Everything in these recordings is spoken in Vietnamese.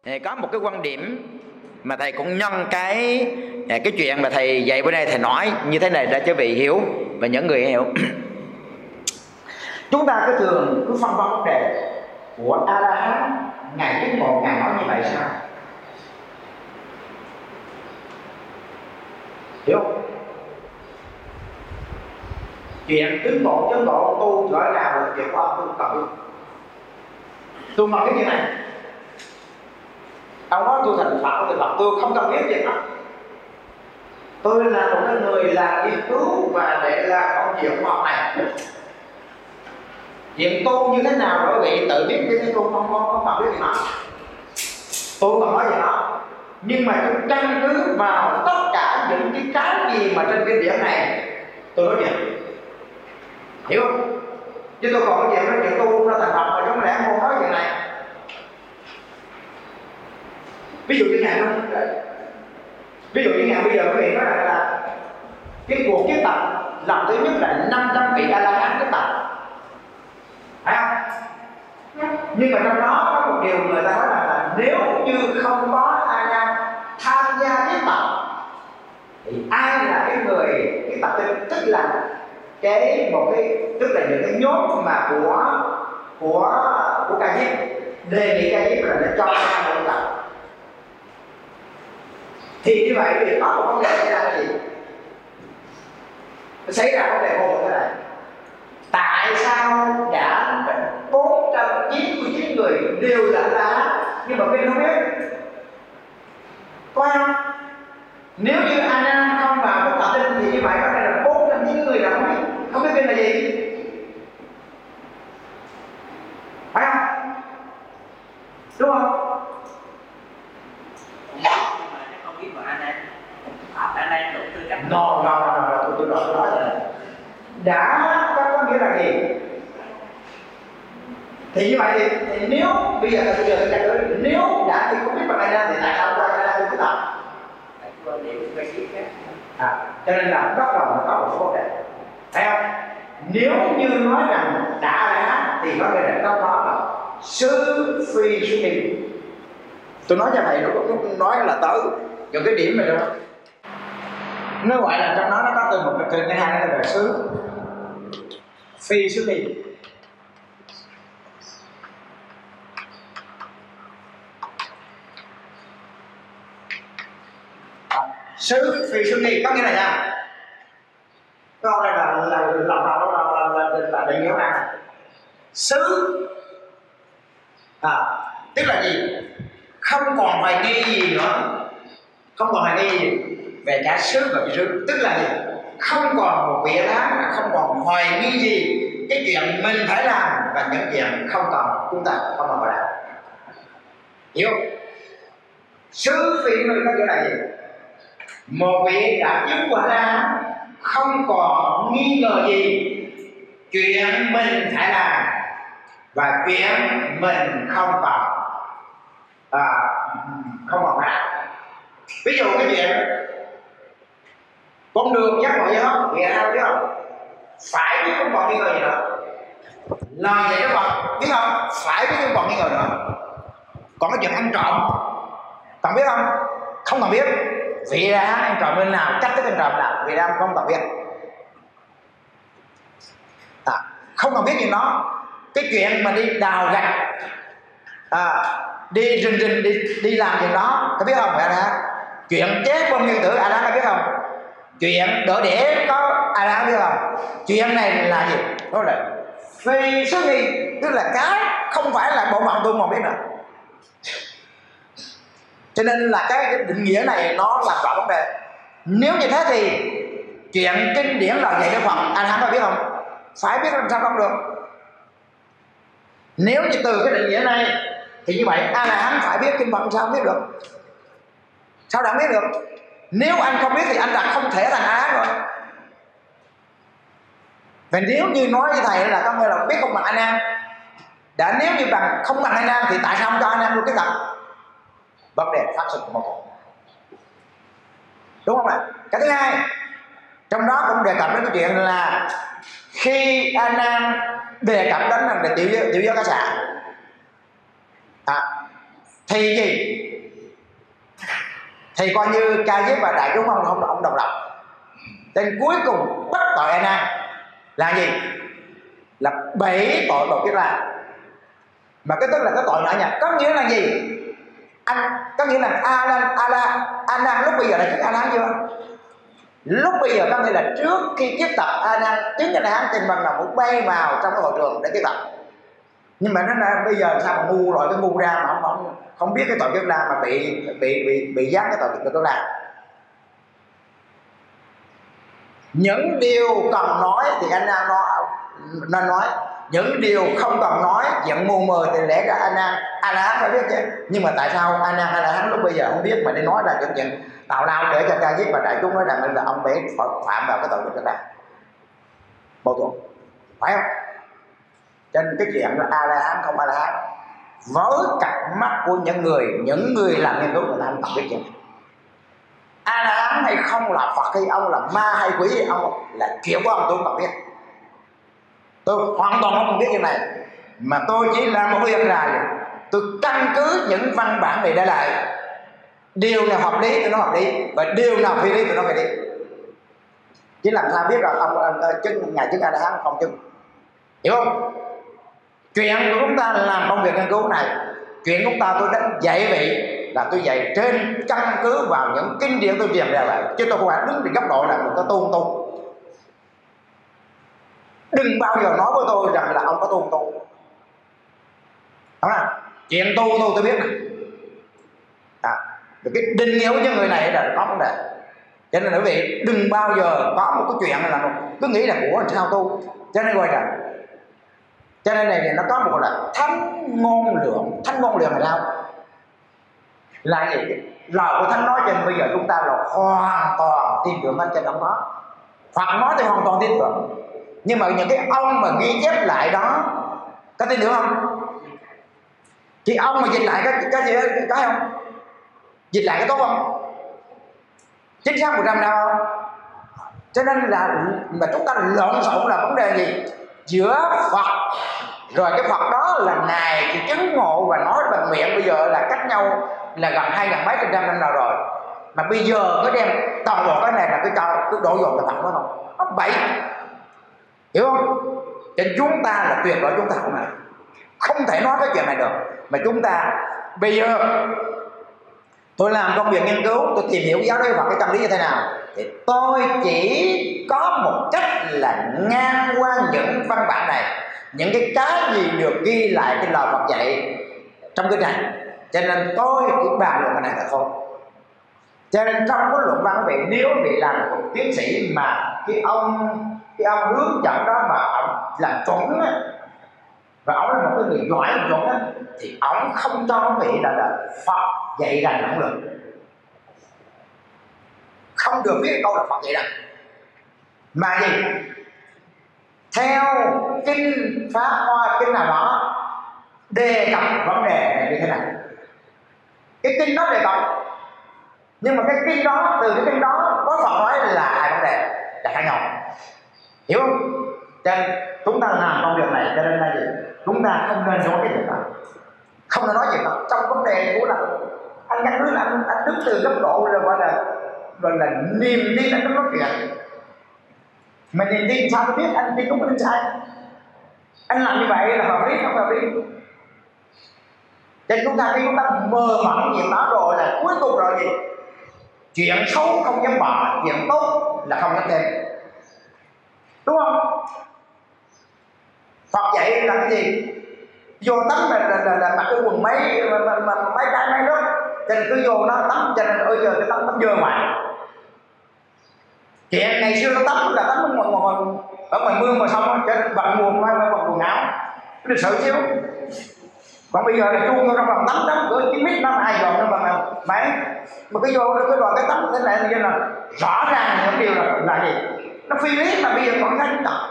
Có một cái quan điểm mà thầy cũng nhân cái chuyện mà thầy dạy bữa nay, thầy nói như thế này để cho vị hiểu và những người hiểu. Chúng ta cứ thường cứ phân vân vấn đề của A-la-hán ngày thứ một, ngày nói như vậy sao? Hiểu không? Chuyện tiến bộ chân bộ tu trở ra một chuyện của ông tu cậu. Tôi nói cái như này, ông nói tôi thành Phật thì Phật, tôi không cần biết gì hết. Tôi là một cái người làm nghiên cứu và để làm công chuyện khoa học này. Chuyện tu như thế nào đó vị tự biết, chứ tôi không cần biết gì hết. Tôi không nói gì hết. Nhưng mà tôi căn cứ vào tất cả những cái gì mà trên cái điểm này tôi nói chuyện. Hiểu không? Chứ tôi còn cái chuyện nói chuyện tu nó thành Phật mà trong lẽ không nói chuyện này. Ví dụ như ngày hôm ví dụ như ngày bây giờ quý vị nói là cái cuộc kiết tập lần thứ nhất là 500 vị A-la-hán kiết tập, phải không? Nhưng mà trong đó có một điều người ta nói là nếu như không có A-la tham gia kiết tập thì ai là cái người kiết tập, tức là tức là những cái nhóm mà của ca diếp đề nghị ca diếp là để cho ra một tập. Thì như vậy thì có một vấn đề xảy ra là gì? Xảy ra vấn đề vô cùng thế này. Tại sao đã 499 người đều là lá nhưng mà bên không biết? Có không? Nếu như Anna không vào một tập tinh thì như vậy có thể là 499 người là không biết bên là gì? Phải không? Đúng không? Tôi nói là đã có nghĩa là gì? Thì như vậy thì nếu bây giờ nếu đã thì không biết bằng Anna thì tại sao qua Anna không tập? Cho nên là bắt đầu nó có một số vấn đề, thấy không? Nếu như nói rằng đã là thì có nghĩa là trong đó là sư phi xuất hiện. Tôi nói cho thầy nó nói là tới những cái điểm này đó. Nó gọi là trong đó nó có từ một cái từ thứ hai nó là xứ phi xuất đi. Xứ phi xuất đi có nghĩa là sao? Câu này là định nghĩa này. Xứ tức là gì? Không còn hoài nghi gì nữa, không còn hoài nghi gì về cả xứ và phi xứ, tức là gì? Không còn một vị A-la-hán, không còn hoài nghi gì cái chuyện mình phải làm và những chuyện không còn chúng ta không còn phải làm. Hiểu không? Xứ phi nó có nghĩa là gì? Một vị đã chứng quả ra không còn nghi ngờ gì chuyện mình phải làm và chuyện mình không còn phải làm. Ví dụ cái chuyện con đường giác ngộ gì không? Vì sao biết không? Phải biết không còn nghi ngờ gì nữa. Lời vậy đó Phật biết không? Phải biết không còn nghi ngờ nữa. Còn cái chuyện ăn trộm còn biết không? Không còn biết. Vì ra ăn trộm bên nào, cách thức ăn trộm nào, vì ra không còn biết. Không còn biết gì nó. Cái chuyện mà đi đào gạch, đi rình đi làm chuyện đó, có biết không? Chuyện chết bom nguyên tử A-la-hán có biết không? Chuyện đỡ đẻ có A-la-hán biết không? Chuyện này là gì? Đó là phi xuất nghi, tức là cái không phải là bộ phận tôi mà biết nữa. Cho nên là cái định nghĩa này nó làm rõ vấn đề. Nếu như thế thì chuyện kinh điển là dạy Đức Phật A-la-hán có biết không? Phải biết làm sao không được. Nếu như từ cái định nghĩa này thì như vậy A-la-hán phải biết kinh Phật sao không biết được? Sao đã biết được? Nếu anh không biết thì anh đã không thể thành A-la-hán rồi. Và nếu như nói với thầy là có nghĩa là biết không bằng A-nan, đã nếu như bằng không bằng A-nan thì tại sao không cho A-nan luôn cái tập? Vấn đề phát sinh mâu thuẫn, đúng không ạ? Cái thứ hai, trong đó cũng đề cập đến cái chuyện là khi A-nan đề cập đến là tiểu giới cá xạ, thì gì, thì coi như Ca Diếp và đại chúng ông độc lập. Đến cuối cùng bắt tội A Nan là gì, là 7 tội đột kiếp la. Mà cái tức là cái tội nhỏ nhặt, có nghĩa là gì, có nghĩa là A Nan lúc bây giờ đã chứng A Nan chưa? Lúc bây giờ có nghĩa là trước khi kiếp tập A Nan chứng A Nan thì bằng là một bay vào trong cái hội trường để kiếp tập. Nhưng mà nó là bây giờ sao mà ngu rồi, cái ngu ra mà không biết cái tội kiếp la mà bị dán cái tội kiếp la. Những điều cần nói thì anh Nan nên nói, những điều không cần nói giận mù mờ thì lẽ ra A La Hán phải biết chứ. Nhưng mà tại sao A La Hán lúc bây giờ không biết mà đi nói ra những chuyện tào lao để cho Ca Diếp và đại chúng nói rằng là ông bé phạm vào cái tội của chúng ta, mâu thuẫn, phải không? Cho nên cái chuyện là A La Hán không A La Hán với cặp mắt của những người làm nghiên cứu, người ta không biết chuyện A La Hán hay không là Phật hay ông là ma hay quỷ hay ông là chuyện của ông tôi không biết. Tôi hoàn toàn không biết chuyện này, mà tôi chỉ làm một việc là tôi căn cứ những văn bản này để lại, điều nào hợp lý tôi nói hợp lý và điều nào phi lý tôi nói phi lý. Chứ làm sao biết rằng ông chứng ngài chứng A La Hán không chứng, hiểu không? Chuyện của chúng ta làm công việc nghiên cứu này, chuyện của chúng ta tôi đã dạy vậy là tôi dạy trên căn cứ vào những kinh điển tôi truyền ra vậy, chứ tôi không phải đứng trên góc độ là một cái tôn tu. Đừng bao giờ nói với tôi rằng là ông có tôn tu, đúng không? Chuyện tu tôi biết này, cái định nghĩa với người này là có vấn đề. Cho nên quý vị đừng bao giờ có một cái chuyện là cứ nghĩ là của sao tu. Cho nên gọi là, cho nên này nó có một là thánh ngôn lượng. Thánh ngôn lượng là sao? Là gì? Lời của Thánh nói, cho nên bây giờ chúng ta là hoàn toàn tin tưởng trên ông đó. Phật nói thì hoàn toàn tin tưởng, nhưng mà những cái ông mà ghi chép lại đó có tin tưởng không? Thì ông mà dịch lại cái gì có không? Dịch lại cái tốt không? Chính xác 100% đâu. Cho nên là mà chúng ta lộn xộn là vấn đề gì? Giữa Phật rồi cái Phật đó là ngài thì chứng ngộ và nói bằng miệng, bây giờ là cách nhau là gần 2.000 mấy trăm năm nào rồi, mà bây giờ cứ đem toàn bộ cái này là cái đổ dồn cái Phật đó không? Nó bậy, hiểu không? Cho nên chúng ta là tuyệt đối chúng ta không thể nói cái chuyện này được. Mà chúng ta bây giờ tôi làm công việc nghiên cứu, tôi tìm hiểu giáo lý Phật cái tâm lý như thế nào, thì tôi chỉ có một cách là ngang qua những văn bản này, những cái gì được ghi lại cái lời Phật dạy trong cái này. Cho nên tôi chỉ bàn luận cái này là thôi. Cho nên trong cái luận văn quý vị, nếu bị làm một tiến sĩ mà cái ông hướng dẫn đó mà ông làm chuẩn á, và ông là một cái người giỏi làm chuẩn á, thì ông không cho quý vị là Phật dạy rằng không được, không được viết câu là Phật dạy rằng, mà gì theo kinh Pháp Hoa kinh nào đó đề cập vấn đề này như thế này. Cái kinh đó đề cập, nhưng mà cái kinh đó, từ cái kinh đó có Phật nói là hai vấn đề là khác nhau, hiểu không? Cho nên chúng ta làm công việc này, cho nên là gì? Chúng ta không nên nói cái việc đó, không nên nói chuyện đó trong vấn đề của là anh nhắc đến anh đứng từ góc độ rồi gọi là niềm tin anh nói chuyện. Mà niềm tin sao tôi biết anh tin đúng hay sai? Anh làm như vậy là hợp lý không hợp lý? Cho nên chúng ta khi chúng ta mơ mộng chuyện đó rồi là cuối cùng rồi gì? Chuyện xấu không dám bỏ, chuyện tốt là không dám thêm, đúng không? Phật dạy là cái gì? Vô tắm là mặc cái quần mấy cái mấy đó, cho nên cứ vô nó tắm, cho nên ơi giờ cái tắm dơ ngoài. Chuyện ngày xưa nó tắm là tắm ở ngoài mương mà xong, cho nên bận mùa mai bận quần áo nó sợ chiếu. Còn bây giờ là chuông trong phòng tắm cửa cái mít nó ai dọn trong phòng nào máy mà cứ vô cái đoàn cái tắm thế này như là rõ ràng những điều là gì? Nó phi lý mà bây giờ còn cái chúng ta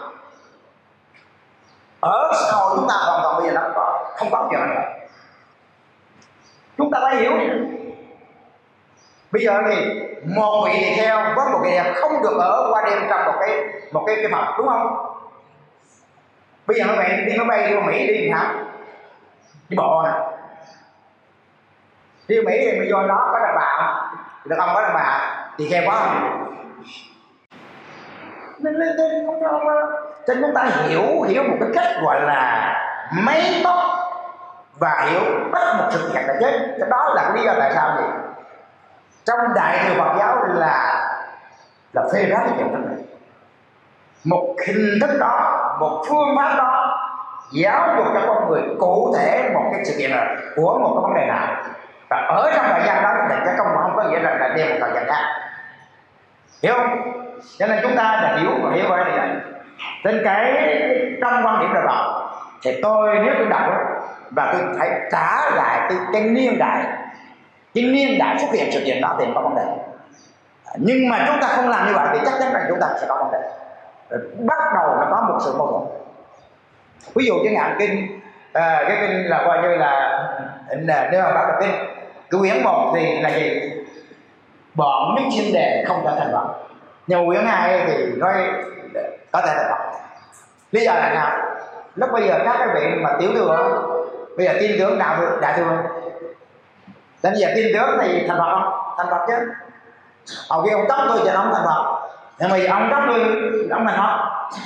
ở xã hội chúng ta hoàn toàn bây giờ nó không có chuyện nữa. Chúng ta phải hiểu bây giờ thì một vị tỳ kheo với một vị đẹp không được ở qua đêm trong một cái phòng, đúng không? Bây giờ các bạn đi máy bay đi Mỹ đi hả? Đi bộ nè, đi Mỹ thì do đó có đàn bà không? Được không? Có đàn bà thì khen quá không? Nên không cho ông cho chúng ta hiểu một cái cách gọi là mấy tóc và hiểu bắt một sự kiện là chết. Cái đó là cái lý do tại sao gì trong Đại thừa Phật giáo là phê phán cái chuyện này. Một hình thức đó, một phương pháp đó giáo dục cho con người cụ thể một cái sự kiện này của một cái vấn đề nào, và ở trong thời gian đó thì cái công không có nghĩa là đem một thời gian khác, hiểu không? Cho nên chúng ta đã hiểu qua cái này. Trên cái trong quan điểm đạo Phật thì nếu tôi đọc và tôi phải trả lại cái niên đại xuất hiện sự kiện đó thì có vấn đề. Nhưng mà chúng ta không làm như vậy thì chắc chắn rằng chúng ta sẽ có vấn đề. Bắt đầu nó có một sự mâu thuẫn. Ví dụ chẳng hạn cái kinh là coi như là nếu mà bắt được kinh quyển 1 thì là gì? Bọn những chuyên đề không trở thành Phật. Nhưng quyển 2 thì nói có thể thành Phật. Lý do là nào? Lúc bây giờ các cái vị mà tiểu thừa bây giờ tin tưởng đại thừa, đến giờ tin tưởng thì thành Phật không? Thành Phật chứ. Hầu kia ông tóc tôi cho ông thành Phật, nhưng mà ông tóc tôi ông thành Phật.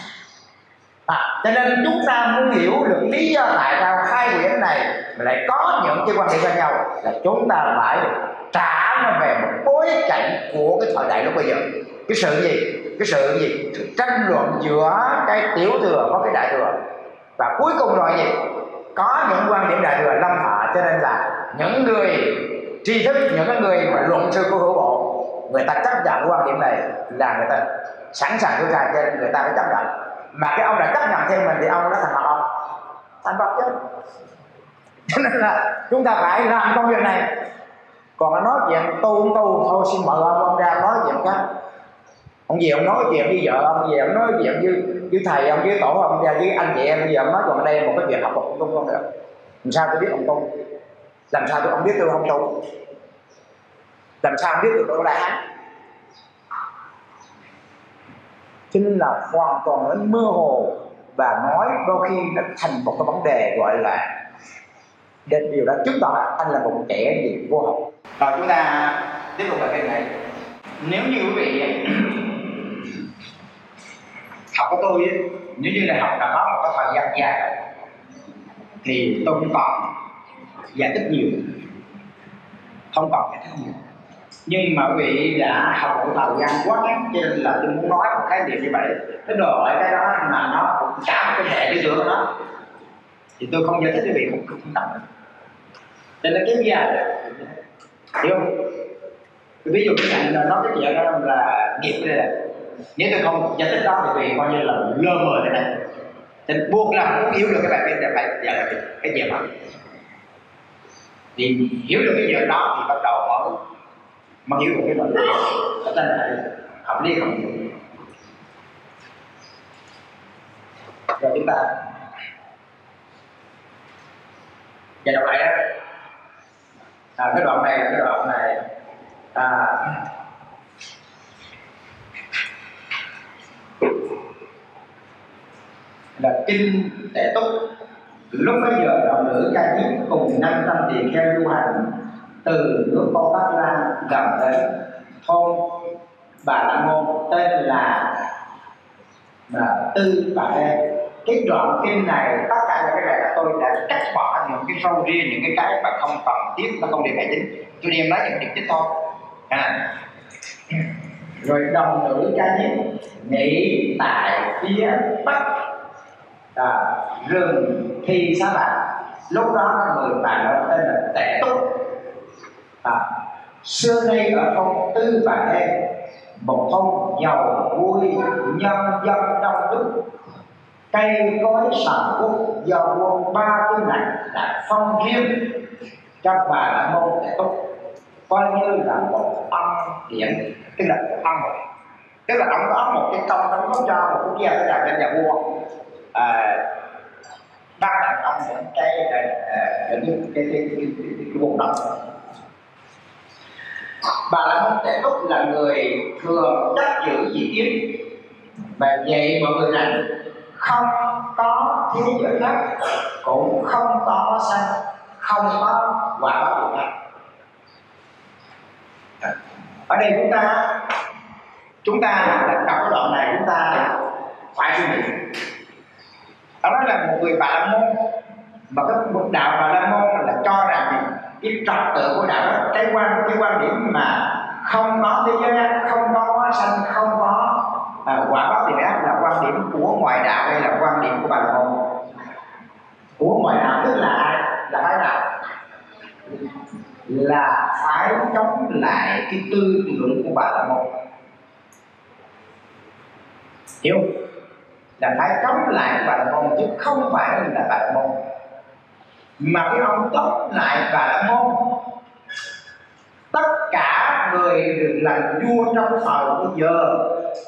Cho nên chúng ta muốn hiểu được lý do tại sao hai quyển này lại có những cái quan điểm khác nhau, là chúng ta phải trả nó về một bối cảnh của cái thời đại lúc bây giờ. Cái sự gì? Sự tranh luận giữa cái tiểu thừa có cái đại thừa, và cuối cùng rồi gì? Có những quan điểm đại thừa lâm thọ, cho nên là những người tri thức, những người mà luận sư của hữu bộ, người ta chấp nhận quan điểm này là người ta sẵn sàng đưa ra, cho nên người ta phải chấp nhận. Mà cái ông đã chấp nhận thêm mình thì ông đã thành Phật không? Thành Phật chứ. Cho nên là chúng ta phải làm công việc này. Còn nó nói chuyện tu thôi, xin mời ông ra nói chuyện khác. Ông gì ông nói chuyện với vợ ông, gì ông nói chuyện với thầy ông, với tổ ông, ra với anh chị em, gì ông nói còn ở đây một cái chuyện học ông tu không được. Làm sao tôi biết ông tu? Làm sao tôi không biết tôi không tu? Làm sao biết được tôi là hắn? Cho nên là hoàn toàn nó mơ hồ, và nói đôi khi nó thành một cái vấn đề gọi là điều đó chứng tỏ anh là một kẻ gì vô học. Rồi chúng ta tiếp tục bài kinh này. Nếu như quý vị học của tôi ấy, nếu như là học đã có một cái thời gian dài thì tôi không còn giải thích nhiều, nhưng mà quý vị đã học một thời gian quá ngắn, cho nên là tôi muốn nói một cái điều như vậy. Cái đồ ở cái đó mà nó cũng cả một cái hệ tư tưởng của nó thì tôi không giải thích quý vị không懂. Nên nó kéo dài, hiểu không? Ví dụ cái cạnh là nói cái chuyện đó là nghiệp đây là, nếu tôi không giải thích đó thì vì coi như là lơ mờ thế này, nên buộc là muốn hiểu được cái bài viết là phải giải là cái chuyện đó. Thì hiểu được cái chuyện đó thì bắt đầu mới hiểu được cái nội dung. Cái tên là hợp lý không hiểu. Rồi chúng ta và đọc lại đó. Cái đoạn này là cái đoạn này là kinh Tệ Túc. Lúc bấy giờ đạo nữ Ca Diếp cùng 500 tỳ kheo du hành từ nước Cô Tát Lan gần đến thôn Bà La Môn tên là Tư Bà Ê. Cái đoạn kinh này, tất cả những cái này là tôi đã cắt bỏ những cái râu ria, những cái mà không cần thiết, nó không đi bài chính, tôi đem nói những điểm chính thôi. Rồi đồng nữ Ca Diếp nghỉ tại phía bắc rừng Thi Xá Lạc. Lúc đó có người bà đó tên là Tệ Túc. Xưa nay ở thôn Tư Bà Ê, một thôn giàu vui, nhân dân đông đúc, cây cối sầm uất, do quân ba cái này đã phong riêng cho Bà La Môn Tệ Túc, coi như là một ân điển, tức là một ân rồi. Tức là ông có một cái công đóng góp cho một quốc gia, tức là lên nhà vua ban tặng ông những cái vùng đất. Bà La Môn Tệ Túc là người thường chắc giữ dị kiến, và vậy mọi người rằng không có thế giới khác, cũng không có sanh, không có quả báo gì khác. Ở đây chúng ta đọc cái đoạn này chúng ta phải suy nghĩ. Đó là một người Bà La Môn, mà cái đạo Bà La Môn là cho rằng cái trật tự của đạo đó, cái quan điểm mà không có thế giới ác, không có hóa sanh, không có quả báo thiện ác là quan điểm của ngoại đạo hay là quan điểm của Bà La Môn? Của ngoại đạo tức là ai? Là phái nào? Là phải chống lại cái tư tưởng của Bà La Môn. Hiểu? Là phải chống lại Bà La Môn chứ không phải là Bà La Môn. Mà cái ông chống lại Bà La Môn, tất cả người được làm vua trong thời bây giờ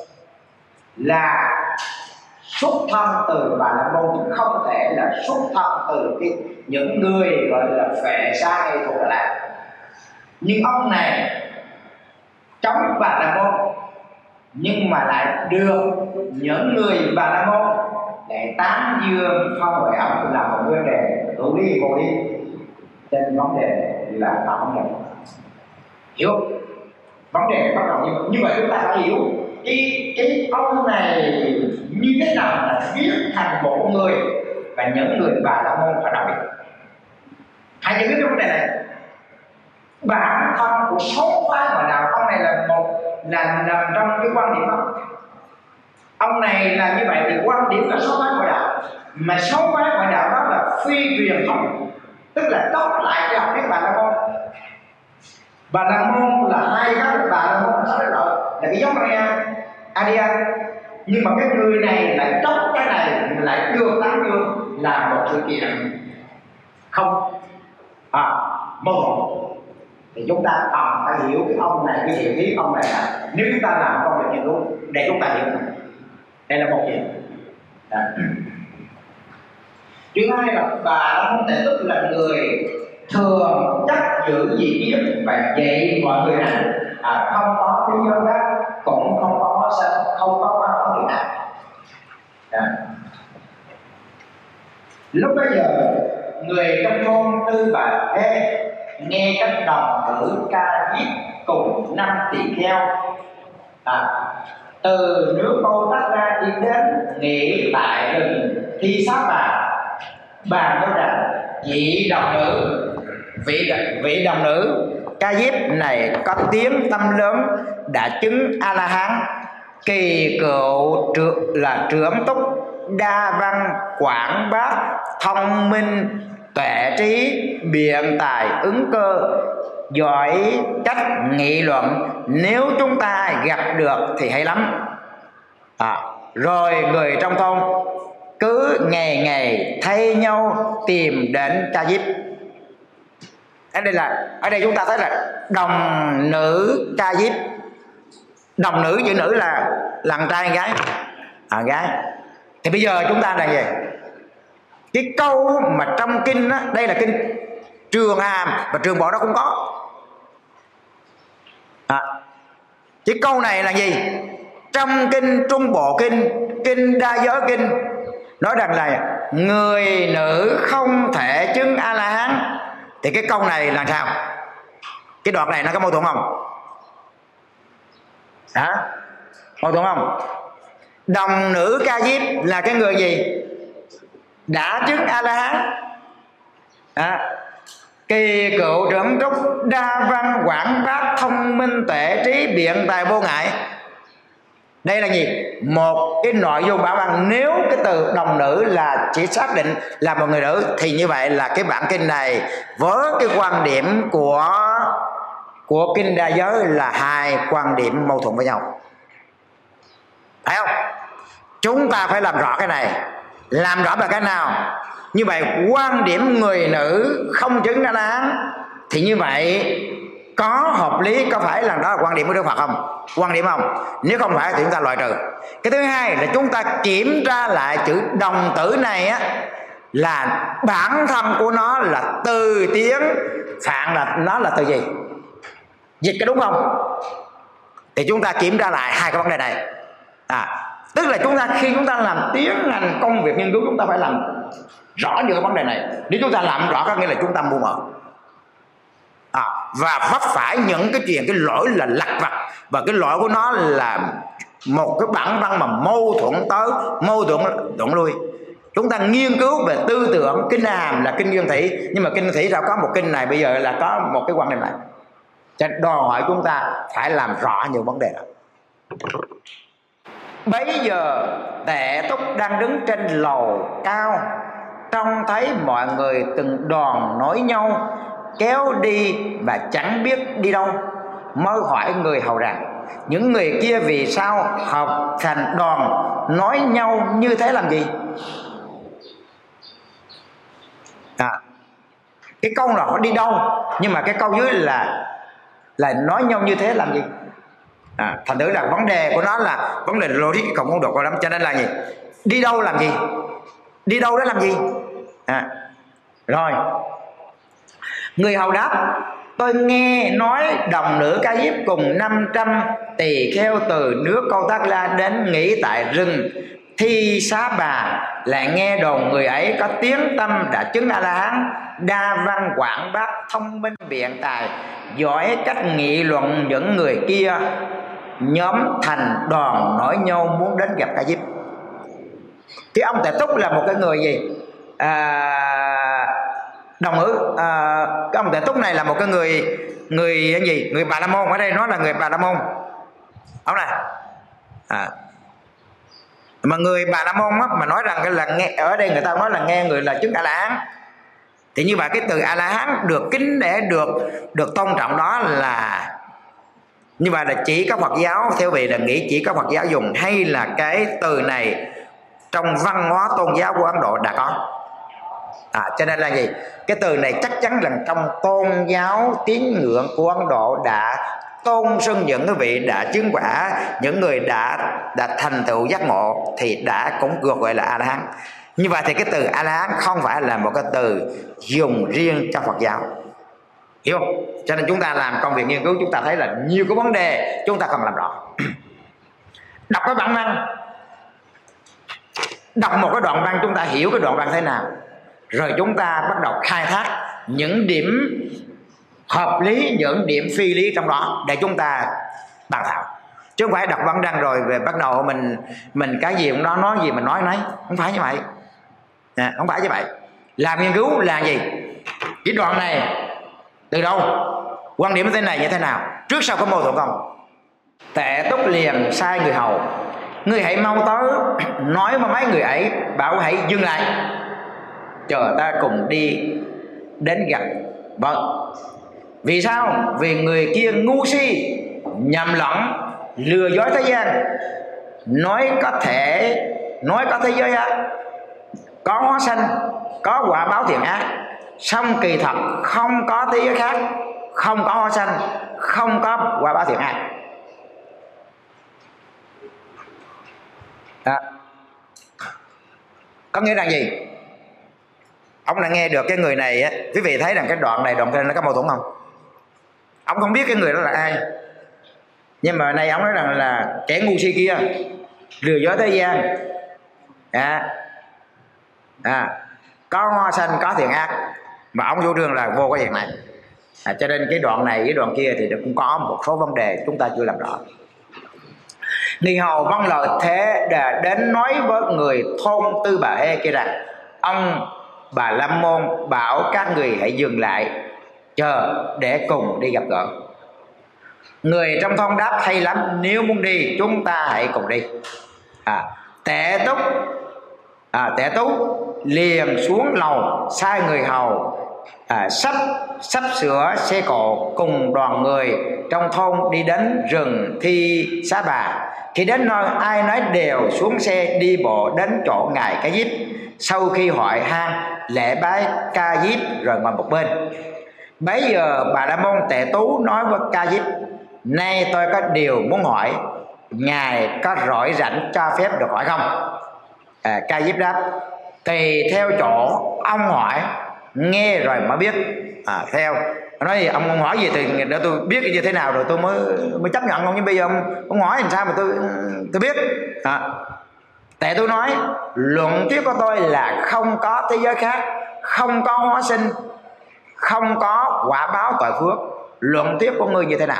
là xuất thân từ Bà La Môn, chứ không thể là xuất thân từ những người gọi là Phệ Sa hay thuộc Đà Lạt. Nhưng ông này chống Bà La Môn, nhưng mà lại được những người Bà La Môn để tán dương phong hội ẩm là một vấn đề hữu lý vô lý trên vấn đề là tạo vấn đề. Hiểu? Vấn đề bắt đầu như vậy chúng ta phải hiểu cái ông này như thế nào là biến thành bộ người, và những người Bà La Môn phải đặc biệt. Hãy nhớ cái vấn đề này. Bản thân của số phái ngoại đạo, ông này là nằm trong cái quan điểm đó. Ông này là như vậy thì quan điểm là số phái ngoại đạo, mà số phái ngoại đạo đó là phi truyền thống, tức là đóng lại cái học thuyết Bà La Môn. Bà La Môn là hai cái Bà La Môn sao đấy rồi, là cái giống Arian, nhưng mà cái người này lại chống cái này, lại đưa tán dương là một sự kiện không mâu thuẫn. Thì chúng ta cần phải hiểu cái ông này, cái hiểu ý ông này là nếu chúng ta làm công việc nghiên cứu để chúng ta hiểu đây là một chuyện. Thứ hai là Bà La Môn Tệ Túc là người thường chắc giữ gì biết và dạy mọi người rằng không có thế giới khác, cũng không có hóa sanh, không có quả báo thiện ác. Lúc bây giờ người trong thôn Tư Bà Thê nghe các đồng tử ca diếp cùng 5 tỳ kheo từ nước Bồ Tát ra đi đến nghỉ tại rừng Thi Xá Bà nói rằng vị đồng nữ ca diếp này có tiếng tâm lớn, đã chứng A La Hán, kỳ cựu là trưởng túc, đa văn quảng bác, thông minh tuệ trí, biện tài ứng cơ, giỏi cách nghị luận. Nếu chúng ta gặp được thì hay lắm. Rồi người trong thôn cứ ngày thay nhau tìm đến ca diếp. Ở đây chúng ta thấy là đồng nữ ca diếp. Đồng nữ chữ nữ là thằng trai gái, gái. Thì bây giờ chúng ta là gì? Cái câu mà trong kinh đó, đây là kinh Trường Hàm và Trường Bộ nó cũng có. Cái câu này là gì? Trong kinh Trung Bộ kinh Đa Giới kinh nói rằng là người nữ không thể chứng A La Hán. Thì cái câu này là sao? Cái đoạn này nó có mâu thuẫn không? Mâu thuẫn không? Đồng nữ ca diếp là cái người gì? Đã chứng A La Hán. Kỳ cựu trưởng trúc, đa văn quảng bác, thông minh tuệ trí, biện tài vô ngại. Đây là gì? Một cái nội dung bảo rằng nếu cái từ đồng nữ là chỉ xác định là một người nữ, thì như vậy là cái bản kinh này với cái quan điểm của kinh Đa Giới là hai quan điểm mâu thuẫn với nhau, phải không? Chúng ta phải làm rõ cái này. Làm rõ là cái nào? Như vậy quan điểm người nữ không chứng A La Hán thì như vậy có hợp lý, có phải là đó là quan điểm của Đức Phật không? Quan điểm không? Nếu không phải thì chúng ta loại trừ. Cái thứ hai là chúng ta kiểm tra lại chữ đồng tử này là bản thân của nó là từ tiếng Phạn, là nó là từ gì? Dịch cái đúng không? Thì chúng ta kiểm tra lại hai cái vấn đề này. Tức là khi chúng ta làm tiến hành công việc nghiên cứu, chúng ta phải làm rõ những cái vấn đề này. Nếu chúng ta làm rõ có nghĩa là chúng ta mù mờ. và vấp phải những cái lỗi là lặt vặt, và cái lỗi của nó là một cái bản văn mà mâu thuẫn tới mâu thuẫn lui. Chúng ta nghiên cứu về tư tưởng kinh Hàm là kinh Dương Thủy, nhưng mà kinh Thủy sao có một kinh này bây giờ là có một cái quan điểm này, cho nên đòi hỏi chúng ta phải làm rõ nhiều vấn đề đó. Bấy giờ Tệ Túc đang đứng trên lầu cao, trông thấy mọi người từng đoàn nối nhau kéo đi và chẳng biết đi đâu, mới hỏi người hầu rằng những người kia vì sao hợp thành đoàn nói nhau như thế làm gì? Cái câu là họ đi đâu, nhưng mà cái câu dưới là nói nhau như thế làm gì? Thành thử là vấn đề của nó là vấn đề logic không được lắm, cho nên là gì? Đi đâu làm gì? Đi đâu đó làm gì? Rồi người hầu đáp: tôi nghe nói đồng nữ Ca Diếp cùng 500 tỳ kheo từ nước Câu Tác La đến nghỉ tại rừng Thi Xá Bà, lại nghe đồn người ấy có tiếng tâm đã chứng A La Hán, đa văn quảng bác, thông minh biện tài, giỏi cách nghị luận những người kia. Nhóm thành đoàn nói nhau muốn đến gặp Ca Diếp. Thì ông Tệ Túc là một cái người gì? Đồng ngữ cái ông Tệ Túc này là một cái người gì? Người Bà La Môn. Ở đây nói là người Bà La Môn. Ông này mà người Bà La Môn á, mà nói rằng cái là nghe, ở đây người ta nói là nghe người là chứng A La Hán. Thì như vậy cái từ A La Hán được kính để được tôn trọng đó là như vậy là chỉ có Phật giáo, theo vị là nghĩ chỉ có Phật giáo dùng, hay là cái từ này trong văn hóa tôn giáo của Ấn Độ đã có? Cho nên là gì? Cái từ này chắc chắn là trong tôn giáo tín ngưỡng của Ấn Độ đã tôn xưng những cái vị đã chứng quả, những người đã thành tựu giác ngộ thì đã cũng được gọi là A La Hán. Như vậy thì cái từ A La Hán không phải là một cái từ dùng riêng cho Phật giáo, hiểu không? Cho nên chúng ta làm công việc nghiên cứu, chúng ta thấy là nhiều cái vấn đề chúng ta cần làm rõ. Đọc cái bản văn, đọc một cái đoạn văn chúng ta hiểu cái đoạn văn thế nào, rồi chúng ta bắt đầu khai thác những điểm hợp lý, những điểm phi lý trong đó để chúng ta bàn thảo, chứ không phải đọc văn đăng rồi về bắt đầu mình cái gì cũng đó nói gì mình nói nấy, không phải như vậy. Không phải như vậy. Làm nghiên cứu là gì? Cái đoạn này từ đâu, quan điểm thế này như thế nào, trước sau có mâu thuẫn không? Tệ Túc liền sai người hầu: ngươi hãy mau tới nói với mấy người ấy bảo hãy dừng lại, chờ ta cùng đi đến gặp. Vâng. Vì sao? Vì người kia ngu si, nhầm lẫn, lừa dối thế gian, nói có thế giới ác có hóa sanh, có quả báo thiện ác, song kỳ thật không có thế giới khác, không có hóa sanh, không có quả báo thiện ác. Có nghĩa là gì? Ông đã nghe được cái người này á, quý vị thấy rằng cái đoạn này đoạn kia nó có mâu thuẫn không? Ông không biết cái người đó là ai, nhưng mà này ông nói rằng là kẻ ngu si kia lừa dối thế gian, có hoa xanh có thiện ác, mà ông chủ trương là vô cái việc này. Cho nên cái đoạn này với đoạn kia thì cũng có một số vấn đề chúng ta chưa làm rõ. Người hầu vâng lời thế đã đến nói với người thôn Tư Bà Hê kia rằng: ông Bà La Môn bảo các người hãy dừng lại chờ để cùng đi gặp gỡ. Người trong thôn đáp: hay lắm, nếu muốn đi chúng ta hãy cùng đi. Tệ Túc liền xuống lầu sai người hầu sắp sửa xe cộ cùng đoàn người trong thôn đi đến rừng Thi Xá Bà. Khi đến nơi ai nấy đều xuống xe đi bộ đến chỗ ngài Ca Diếp. Sau khi hỏi han lễ bái Ca Diếp rồi ngồi một bên. Bấy giờ Bà La Môn Tệ Tú nói với Ca Diếp: nay tôi có điều muốn hỏi, ngài có rỗi rảnh cho phép được hỏi không? Ca Diếp đáp: tùy theo chỗ ông hỏi, nghe rồi mới biết. Theo nói gì ông hỏi gì thì để tôi biết như thế nào rồi tôi mới chấp nhận không, nhưng bây giờ ông hỏi làm sao mà tôi biết. Tệ tôi nói luận thuyết của tôi là không có thế giới khác, không có hóa sinh, không có quả báo tội phước, luận thuyết của ngươi như thế nào?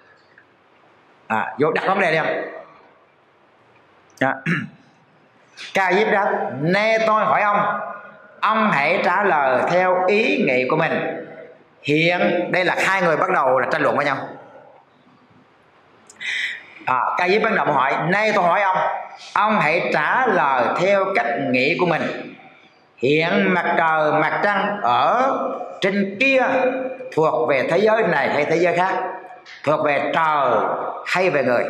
Vô đặt vấn đề đi không? Ca Diếp đáp: nay tôi hỏi ông hãy trả lời theo ý nghĩ của mình. Hiện đây là hai người bắt đầu là tranh luận với nhau. Ca Diếp bắt đầu hỏi: nay tôi hỏi ông hãy trả lời theo cách nghĩ của mình. Hiện mặt trời mặt trăng ở trên kia thuộc về thế giới này hay thế giới khác, thuộc về trời hay về người?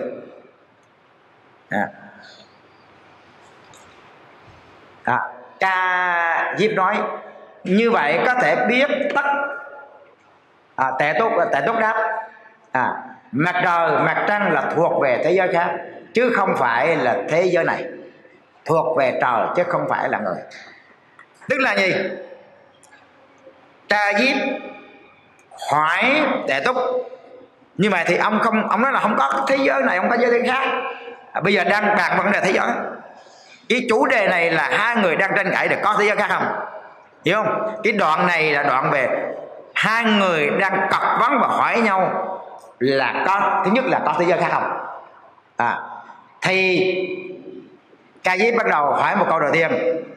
Ca Diếp nói: như vậy có thể biết tất. Tệ Túc đáp: mặt trời mặt trăng là thuộc về thế giới khác chứ không phải là thế giới này, thuộc về trời chứ không phải là người. Tức là gì? Ca Diếp hỏi Tệ Túc như vậy thì ông nói là không có thế giới này, không có thế giới khác. Bây giờ đang bàn vấn đề thế giới. Cái chủ đề này là hai người đang tranh cãi để có thế giới khác không? Hiểu không? Cái đoạn này là đoạn về hai người đang cật vấn và hỏi nhau là có, thứ nhất là có thế giới khác không. Thì Ca Diếp bắt đầu hỏi một câu đầu tiên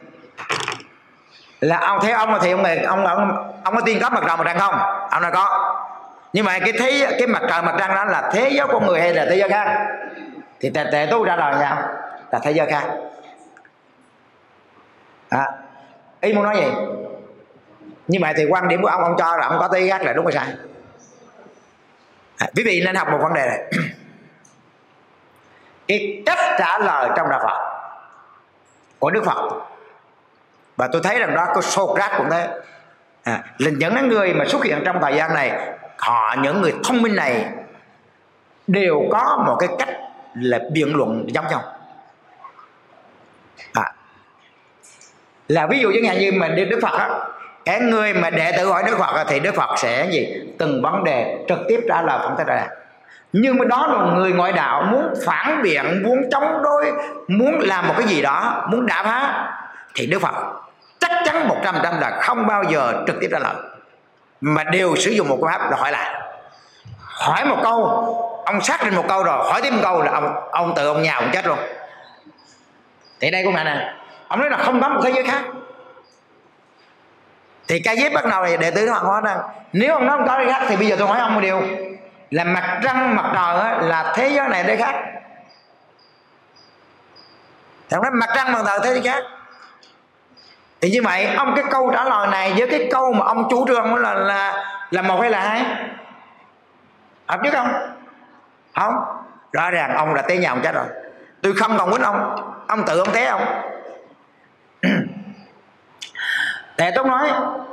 là ông thấy ông thì ông có tin có mặt trời mặt trăng không? Ông nói có. Nhưng mà cái mặt trời mặt trăng đó là thế giới con người hay là thế giới khác? Thì Tệ Túc trả lời nhau là thế giới khác. Ý muốn nói gì? Như vậy thì quan điểm của ông cho là ông có thế giới khác là đúng hay sai? Quý vị nên học một vấn đề này. Cái cách trả lời trong đạo Phật của Đức Phật, và tôi thấy rằng đó có Socrates cũng thế, là những người mà xuất hiện trong thời gian này, những người thông minh này đều có một cái cách là biện luận giống nhau. Là ví dụ chẳng hạn như mình đi Đức Phật á, cái người mà đệ tử hỏi Đức Phật thì Đức Phật sẽ gì? Từng vấn đề trực tiếp trả lời không thể ra. Nhưng mà đó là người ngoại đạo muốn phản biện, muốn chống đối, muốn làm một cái gì đó, muốn đả phá, thì Đức Phật chắc chắn 100% là không bao giờ trực tiếp trả lời, mà đều sử dụng một cái pháp là hỏi lại. Hỏi một câu, ông xác định một câu rồi hỏi tiếp một câu là ông tự ông nhào ông chết luôn. Thì đây cũng là nè, ông nói là không có một thế giới khác. Thì Ca Diếp bắt đầu thì đệ tử họ nói rằng nếu ông nói không có thế khác thì bây giờ tôi hỏi ông một điều là mặt trăng mặt trời là thế giới này thế khác. Thì ông nói mặt trăng mặt trời thế giới khác. Thì như vậy ông cái câu trả lời này với cái câu mà ông chủ trương là một hay là hai? Hợp chứ không? Không. Rõ ràng ông đã té nhào chết rồi. Tôi không còn quýnh ông tự ông té không? Tệ Túc nói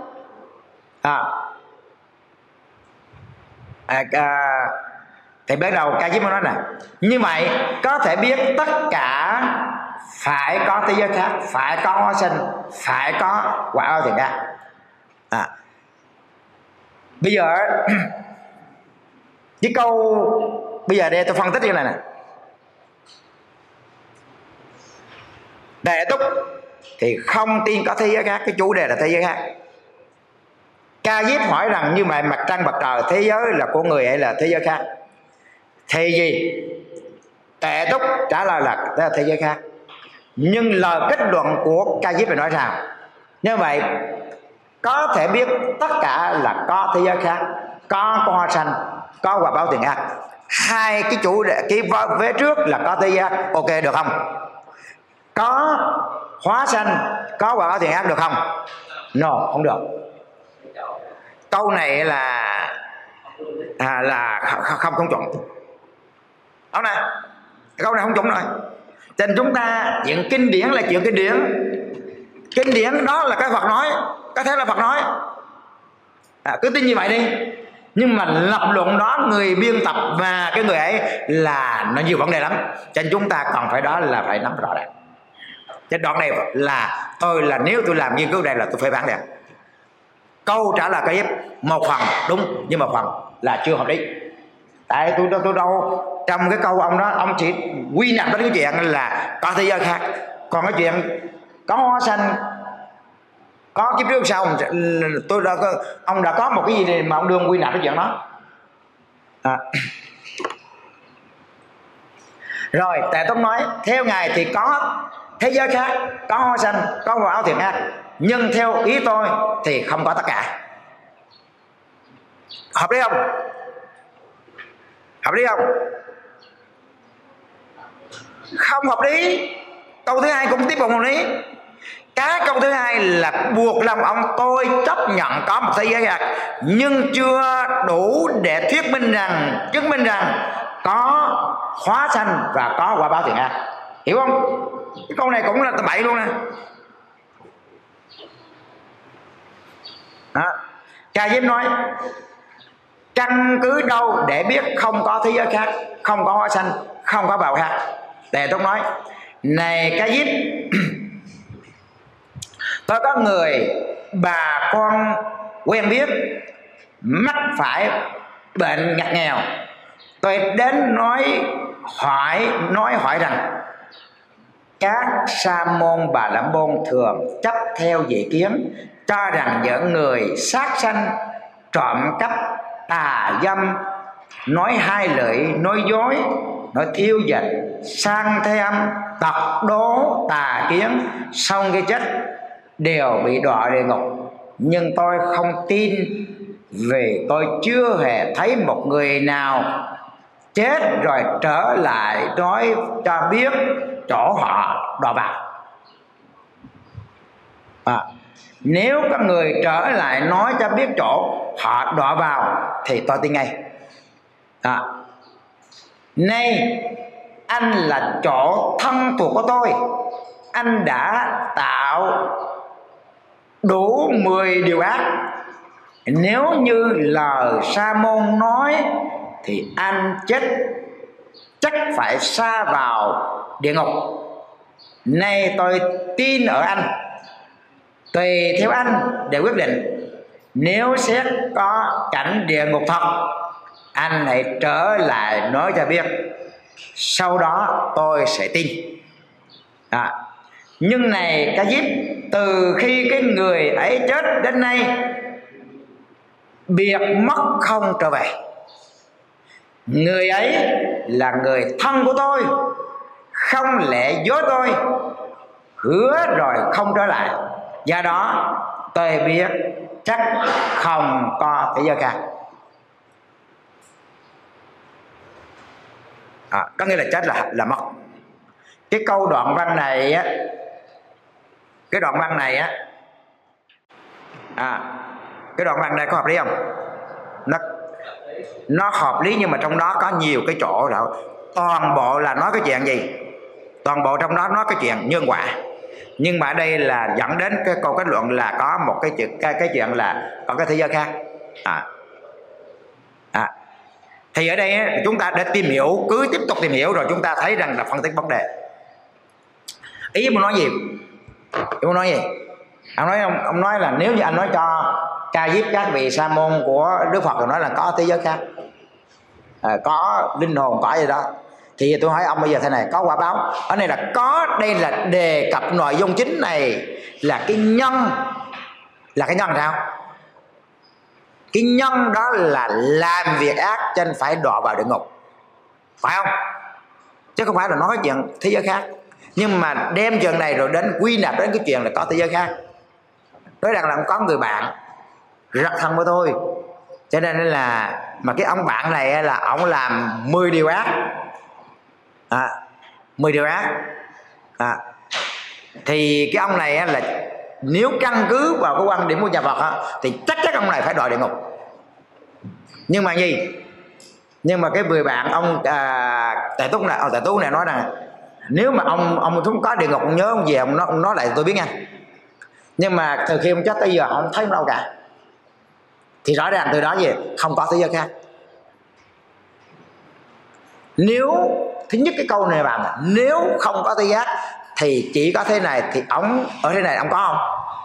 thì bắt đầu Ca Diếp mới nói nè, như vậy có thể biết tất cả phải có thế giới khác, phải có hóa sinh, phải có quả báo thiện ác. Bây giờ cái câu bây giờ đây tôi phân tích như này nè. Đệ Túc thì không tin có thế giới khác, cái chủ đề là thế giới khác. Ca Diếp hỏi rằng như vậy mặt trăng mặt trời thế giới là của người hay là thế giới khác? Thì gì? Tệ Túc trả lời là thế giới khác. Nhưng lời kết luận của Ca Diếp phải nói sao? Như vậy có thể biết tất cả là có thế giới khác, có hoa sanh, có quả báo thiện ác. Hai cái chủ đề, cái vế trước là có thế giới, ok được không? Có hóa sanh, có quả báo thiện ác được không? No, không được. Câu này là không chuẩn. Câu này không chuẩn rồi. Cho nên chúng ta chuyện kinh điển là chuyện kinh điển. Kinh điển đó là cái Phật nói, có thể là Phật nói, cứ tin như vậy đi. Nhưng mà lập luận đó người biên tập và cái người ấy là nó nhiều vấn đề lắm. Cho nên chúng ta còn phải đó là phải nắm rõ ràng. Cái đoạn này là nếu tôi làm nghiên cứu đây là tôi phải phản đề. Câu trả lời Ca Diếp một phần đúng nhưng mà phần là chưa hợp lý. Tại tôi đâu trong cái câu ông đó ông chỉ quy nạp đến cái chuyện là có thế giới khác, còn cái chuyện có hóa sanh, có kiếp trước sau ông đã có một cái gì mà ông đương quy nạp cái chuyện đó. à. Rồi Tệ Tông nói theo Ngài thì có thế giới khác, có hoa xanh, có quả báo thiện ác, nhưng theo ý tôi thì không có tất cả. Hợp lý không? Hợp lý không? Không hợp lý. Câu thứ hai cũng tiếp tục hợp lý. Cái câu thứ hai là buộc lòng ông tôi chấp nhận có một thế giới khác, nhưng chưa đủ để thuyết minh rằng, chứng minh rằng có hóa sanh và có quả báo thiện ác. Hiểu không? Cái câu này cũng là tầm bậy luôn nè. Cha Diếp nói căn cứ đâu để biết không có thế giới khác, không có hóa sanh, không có bào khác? Tề Tông nói này Ca Diếp, tôi có người bà con quen biết mắc phải bệnh ngặt nghèo, tôi đến hỏi rằng các sa môn Bà La Môn thường chấp theo dị kiến, cho rằng những người sát sanh, trộm cắp, tà dâm, nói hai lưỡi, nói dối, nói thiêu dịch, sang thêm, tật đố, tà kiến, xong cái chết đều bị đọa địa ngục. Nhưng tôi không tin, vì tôi chưa hề thấy một người nào chết rồi trở lại nói cho biết chỗ họ đọa vào. Nếu có người trở lại nói cho biết chỗ họ đọa vào thì tôi tin ngay. Nay anh là chỗ thân thuộc của tôi, anh đã tạo đủ 10 điều ác. Nếu như lời Sa môn nói thì anh chết chắc phải sa vào địa ngục. Nay tôi tin ở anh, tùy theo anh để quyết định. Nếu xét có cảnh địa ngục thật, anh hãy trở lại nói cho biết, sau đó tôi sẽ tin. Nhưng này Ca Diếp, từ khi cái người ấy chết đến nay biệt mất không trở về. Người ấy là người thân của tôi, không lẽ dối tôi, hứa rồi không trở lại. Do đó tôi biết chắc không có thế giới khác. Có nghĩa là chết là mất. Cái câu đoạn văn này á, cái đoạn văn này á, cái đoạn văn này có hợp lý không? Nó hợp lý, nhưng mà trong đó có nhiều cái chỗ rồi. Toàn bộ là nói cái chuyện gì? Toàn bộ trong đó nói cái chuyện nhân quả. Nhưng mà ở đây là dẫn đến cái câu kết luận là có một cái chuyện là có cái thế giới khác. Thì ở đây chúng ta để tìm hiểu, cứ tiếp tục tìm hiểu rồi chúng ta thấy rằng là phân tích vấn đề. Ý muốn nói gì? Ý muốn nói gì? Ông nói là nếu như anh nói cho Ca Diếp các vị sa môn của Đức Phật rồi nói là có thế giới khác, có linh hồn, có gì đó, thì tôi hỏi ông bây giờ thế này, có quả báo ở đây là có, đây là đề cập nội dung chính này là cái nhân. Là cái nhân sao? Cái nhân đó là làm việc ác cho nên phải đọa vào địa ngục, phải không? Chứ không phải là nói cái chuyện thế giới khác. Nhưng mà đem chuyện này rồi đến quy nạp đến cái chuyện là có thế giới khác. Nói rằng là có người bạn rất thân với tôi, cho nên là mà cái ông bạn này là ông làm 10 điều ác, 10 điều ác. Thì cái ông này là nếu căn cứ vào cái quan điểm của nhà Phật thì chắc chắn ông này phải đọa địa ngục. Nhưng mà gì? Nhưng mà cái người bạn ông Tề Tú này nói rằng nếu mà ông không có địa ngục, ông nhớ ông về ông nói lại tôi biết nha. Nhưng mà từ khi ông chết tới giờ ông thấy đâu cả. Thì rõ ràng từ đó gì? Không có thế giới khác. Nếu thứ nhất cái câu này bạn, nếu không có thế giới thì chỉ có thế này, thì ông ở thế này ông có không?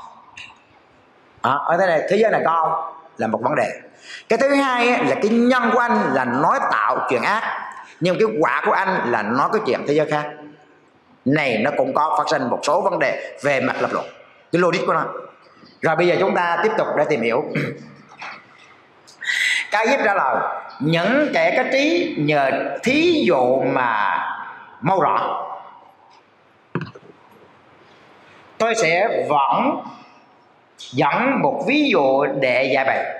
Ở thế này thế giới này có không? Là một vấn đề. Cái thứ hai là cái nhân của anh là nói tạo chuyện ác, nhưng cái quả của anh là nói cái chuyện thế giới khác. Này nó cũng có phát sinh một số vấn đề về mặt lập luận, cái logic của nó. Rồi bây giờ chúng ta tiếp tục để tìm hiểu. Ca Diếp trả lời những kẻ có trí nhờ thí dụ mà mau rõ. Tôi sẽ vẫn dẫn một ví dụ để giải bày.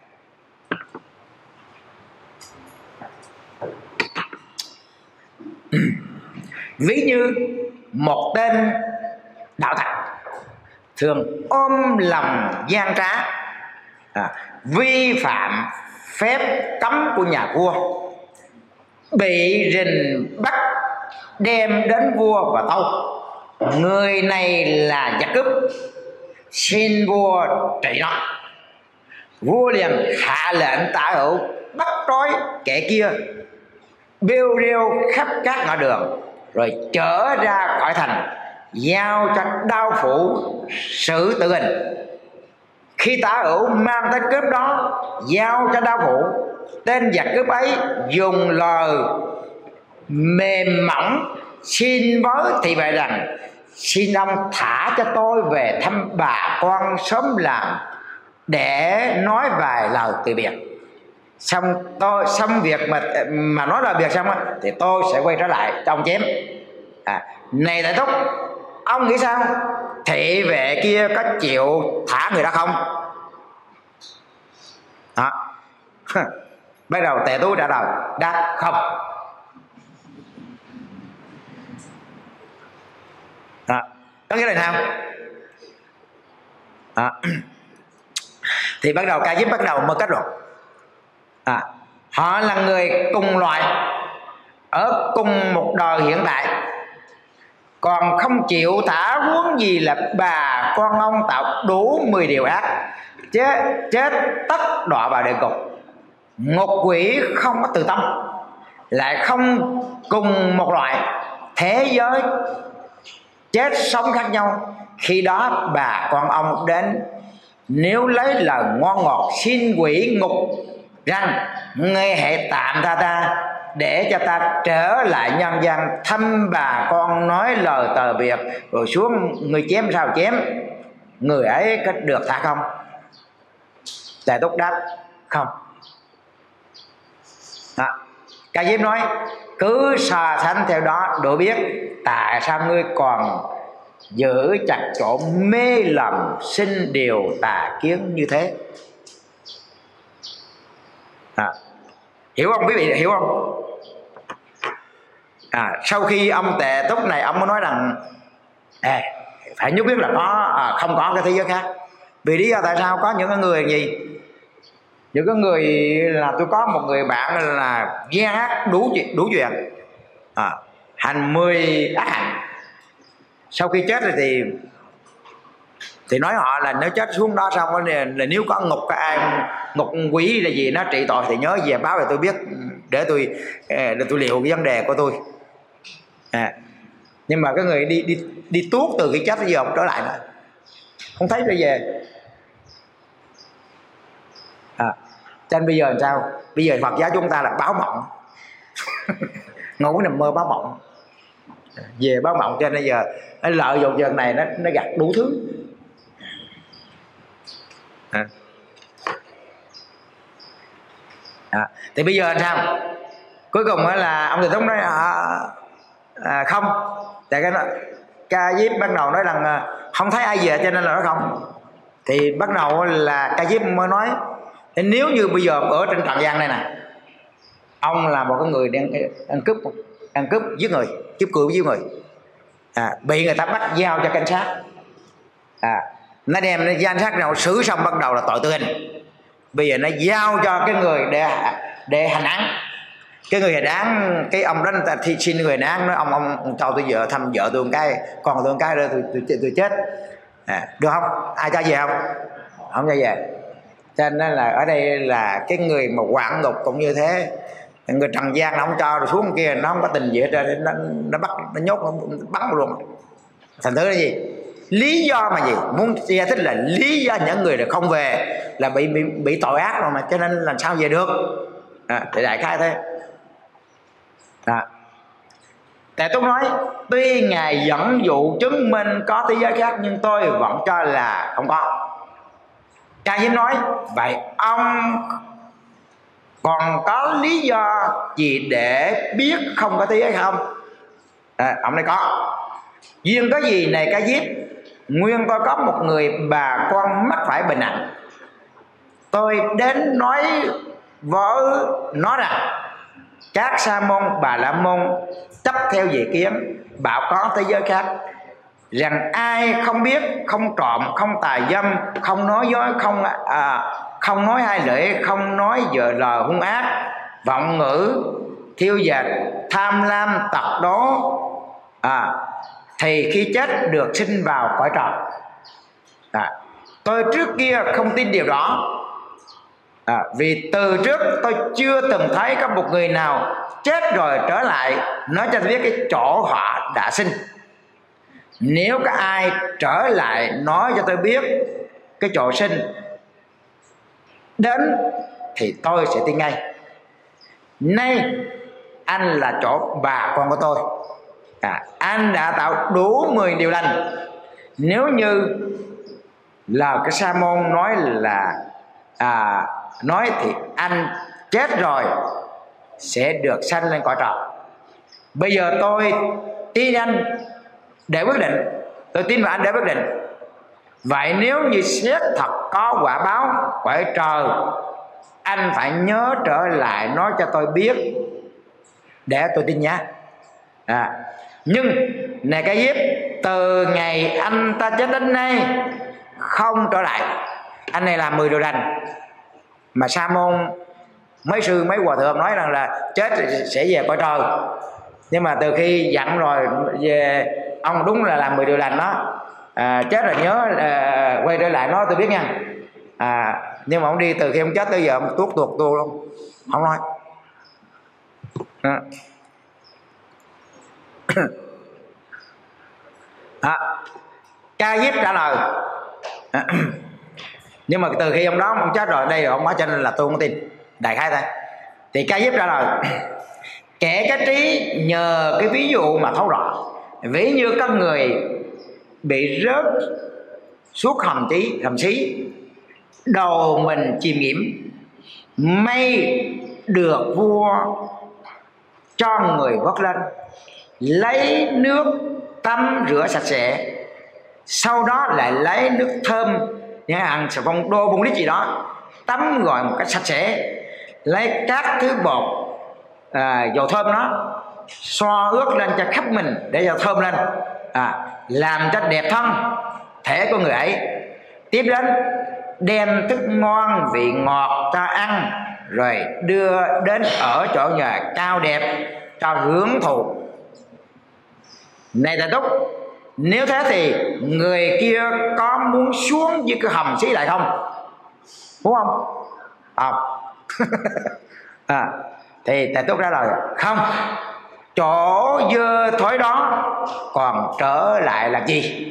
Ví như một tên đạo tặc thường ôm lòng gian trá, vi phạm phép cấm của nhà vua, bị rình bắt đem đến vua và tâu. Người này là giặc cướp, xin vua trị nó. Vua liền hạ lệnh Tả Hữu bắt trói kẻ kia, bêu rêu khắp các ngõ đường, rồi chở ra khỏi thành, giao cho đao phủ xử tử hình. Khi Tả Hữu mang tên cướp đó giao cho đao phủ, tên giặc cướp ấy dùng lời mềm mỏng xin với thị vệ rằng: xin ông thả cho tôi về thăm bà con sớm làm, để nói vài lời từ biệt. Xong việc mà nói lời biệt xong thì tôi sẽ quay trở lại cho ông chém. Này Đại Thúc, ông nghĩ sao? Thị vệ kia có chịu thả người đó không? Đó. Bắt đầu Tề Tú trả lời đáp không. Có nghĩa là sao? Thì bắt đầu Ca Diếp bắt đầu mới kết luận họ là người cùng loại, ở cùng một đời hiện tại, còn không chịu thả, huống gì là bà con ông tạo đủ 10 điều ác, chết tất đọa vào địa ngục. Ngục quỷ không có từ tâm, lại không cùng một loại, thế giới chết sống khác nhau. Khi đó bà con ông đến, nếu lấy lời ngon ngọt xin quỷ ngục rằng: ngươi hãy tạm tha ta, để cho ta trở lại nhân gian thăm bà con, nói lời tờ biệt, rồi xuống người chém sao chém, người ấy có được thả không? Đại Túc đáp không. Ca Diếp nói: cứ so sánh theo đó đủ biết tại sao ngươi còn giữ chặt chỗ mê lầm sinh điều tà kiến như thế. Hiểu không quý vị, hiểu không? Sau khi ông Tề Túc này ông mới nói rằng phải nhất quyết là có không có cái thế giới khác. Vì lý do tại sao? Có những cái người gì, những cái người là tôi có một người bạn là gian ác đủ chuyện, hành 10 ác hành. Sau khi chết rồi thì nói họ là nếu chết xuống đó xong là nếu có ngục ngục quỷ là gì nó trị tội thì nhớ về báo để tôi biết, để tôi liệu cái vấn đề của tôi. Nhưng mà cái người đi tuốt từ cái chết tới giờ không trở lại nữa, không thấy trở về. Cho nên bây giờ làm sao? Bây giờ Phật giáo chúng ta là báo mộng ngủ nằm mơ báo mộng, về báo mộng. Cho nên bây giờ nó lợi dụng giờ này nó gặt đủ thứ. Thì bây giờ làm sao? Cuối cùng là ông Thầy Túc nói không. Tại cái Ca Diếp bắt đầu nói rằng không thấy ai về cho nên là nó không. Thì bắt đầu là Ca Diếp mới nói: thế nếu như bây giờ ở trên trần gian này nè, ông là một cái người đang ăn cướp giết người, cướp giết người, bị người ta bắt giao cho cảnh sát, nó đem danh sách nào xử xong bắt đầu là tội tử hình. Bây giờ nó giao cho cái người để hành án. Cái người hành án, cái ông đó người ta xin người hành án nói: ông cho tôi vợ thăm vợ tôi một cái, còn tôi một cái nữa tôi chết, được không? Ai cho về không? Không cho về. Cho nên là ở đây là cái người mà quản ngục cũng như thế. Người trần gian nó không cho, rồi xuống kia nó không có tình gì hết trơn, nó bắt, nó nhốt, nó bắn luôn. Thành thứ là gì? Lý do mà gì? Muốn giải thích là lý do những người không về là bị tội ác rồi mà, cho nên làm sao về được. Thì đại khái thế. Tề Túc nói: tuy Ngài dẫn dụ chứng minh có thế giới khác, nhưng tôi vẫn cho là không có. Ca Diếp nói: vậy ông còn có lý do gì để biết không có thế giới không? Ông nói có. Duyên có gì này Ca Diếp? Nguyên tôi có một người bà con mắc phải bệnh nặng. Tôi đến nói với nó rằng các sa môn Bà La Môn chấp theo dị kiến bảo có thế giới khác, rằng ai không biết, không trộm, không tà dâm, không nói dối, không nói hai lưỡi, không nói lời hung ác, vọng ngữ, thiêu dệt, tham lam, tật đố, thì khi chết được sinh vào cõi trời. Tôi trước kia không tin điều đó, vì từ trước tôi chưa từng thấy có một người nào chết rồi trở lại nói cho tôi biết cái chỗ họ đã sinh. Nếu có ai trở lại nói cho tôi biết cái chỗ sinh đến thì tôi sẽ tin ngay. Nay anh là chỗ bà con của tôi, anh đã tạo đủ 10 điều lành. Nếu như là cái sa môn nói là nói thì anh chết rồi sẽ được sanh lên cõi trời. Bây giờ tôi tin anh để quyết định, tôi tin vào anh để quyết định. Vậy nếu như xét thật có quả báo cõi trời, anh phải nhớ trở lại nói cho tôi biết để tôi tin nhé. Nhưng này Ca Diếp, từ ngày anh ta chết đến nay không trở lại. Anh này làm 10 điều lành mà sa môn mấy sư mấy hòa thượng nói rằng là chết sẽ về cõi trời. Nhưng mà từ khi dặn rồi về ông đúng là làm 10 điều lành đó, chết rồi nhớ quay trở lại nói tôi biết nha. Nhưng mà ông đi từ khi ông chết tới giờ ông tuốt tuột tu luôn, không nói. Ca Diếp trả lời nhưng mà từ khi ông đó ông chết rồi đây ông nói cho nên là tôi không tin, đại khái thôi. Thì Ca Diếp trả lời kẻ cái trí nhờ cái ví dụ mà thấu rõ. Ví như các người bị rớt suốt hầm xí, đầu mình chìm nghiễm, may được vua cho người vớt lên, lấy nước tắm rửa sạch sẽ, sau đó lại lấy nước thơm nhà hàng xà bông đô bông lít gì đó tắm gọi một cách sạch sẽ, lấy các thứ bột dầu thơm đó xoa ướt lên cho khắp mình để cho thơm lên, làm cho đẹp thân thể của người ấy. Tiếp đến đem thức ngon vị ngọt cho ăn, rồi đưa đến ở chỗ nhà cao đẹp cho hưởng thụ. Này Thầy Túc, nếu thế thì người kia có muốn xuống với cái hầm xí lại không? Muốn không? Thì Thầy Túc trả lời không. Chỗ dơ thối đó còn trở lại làm gì?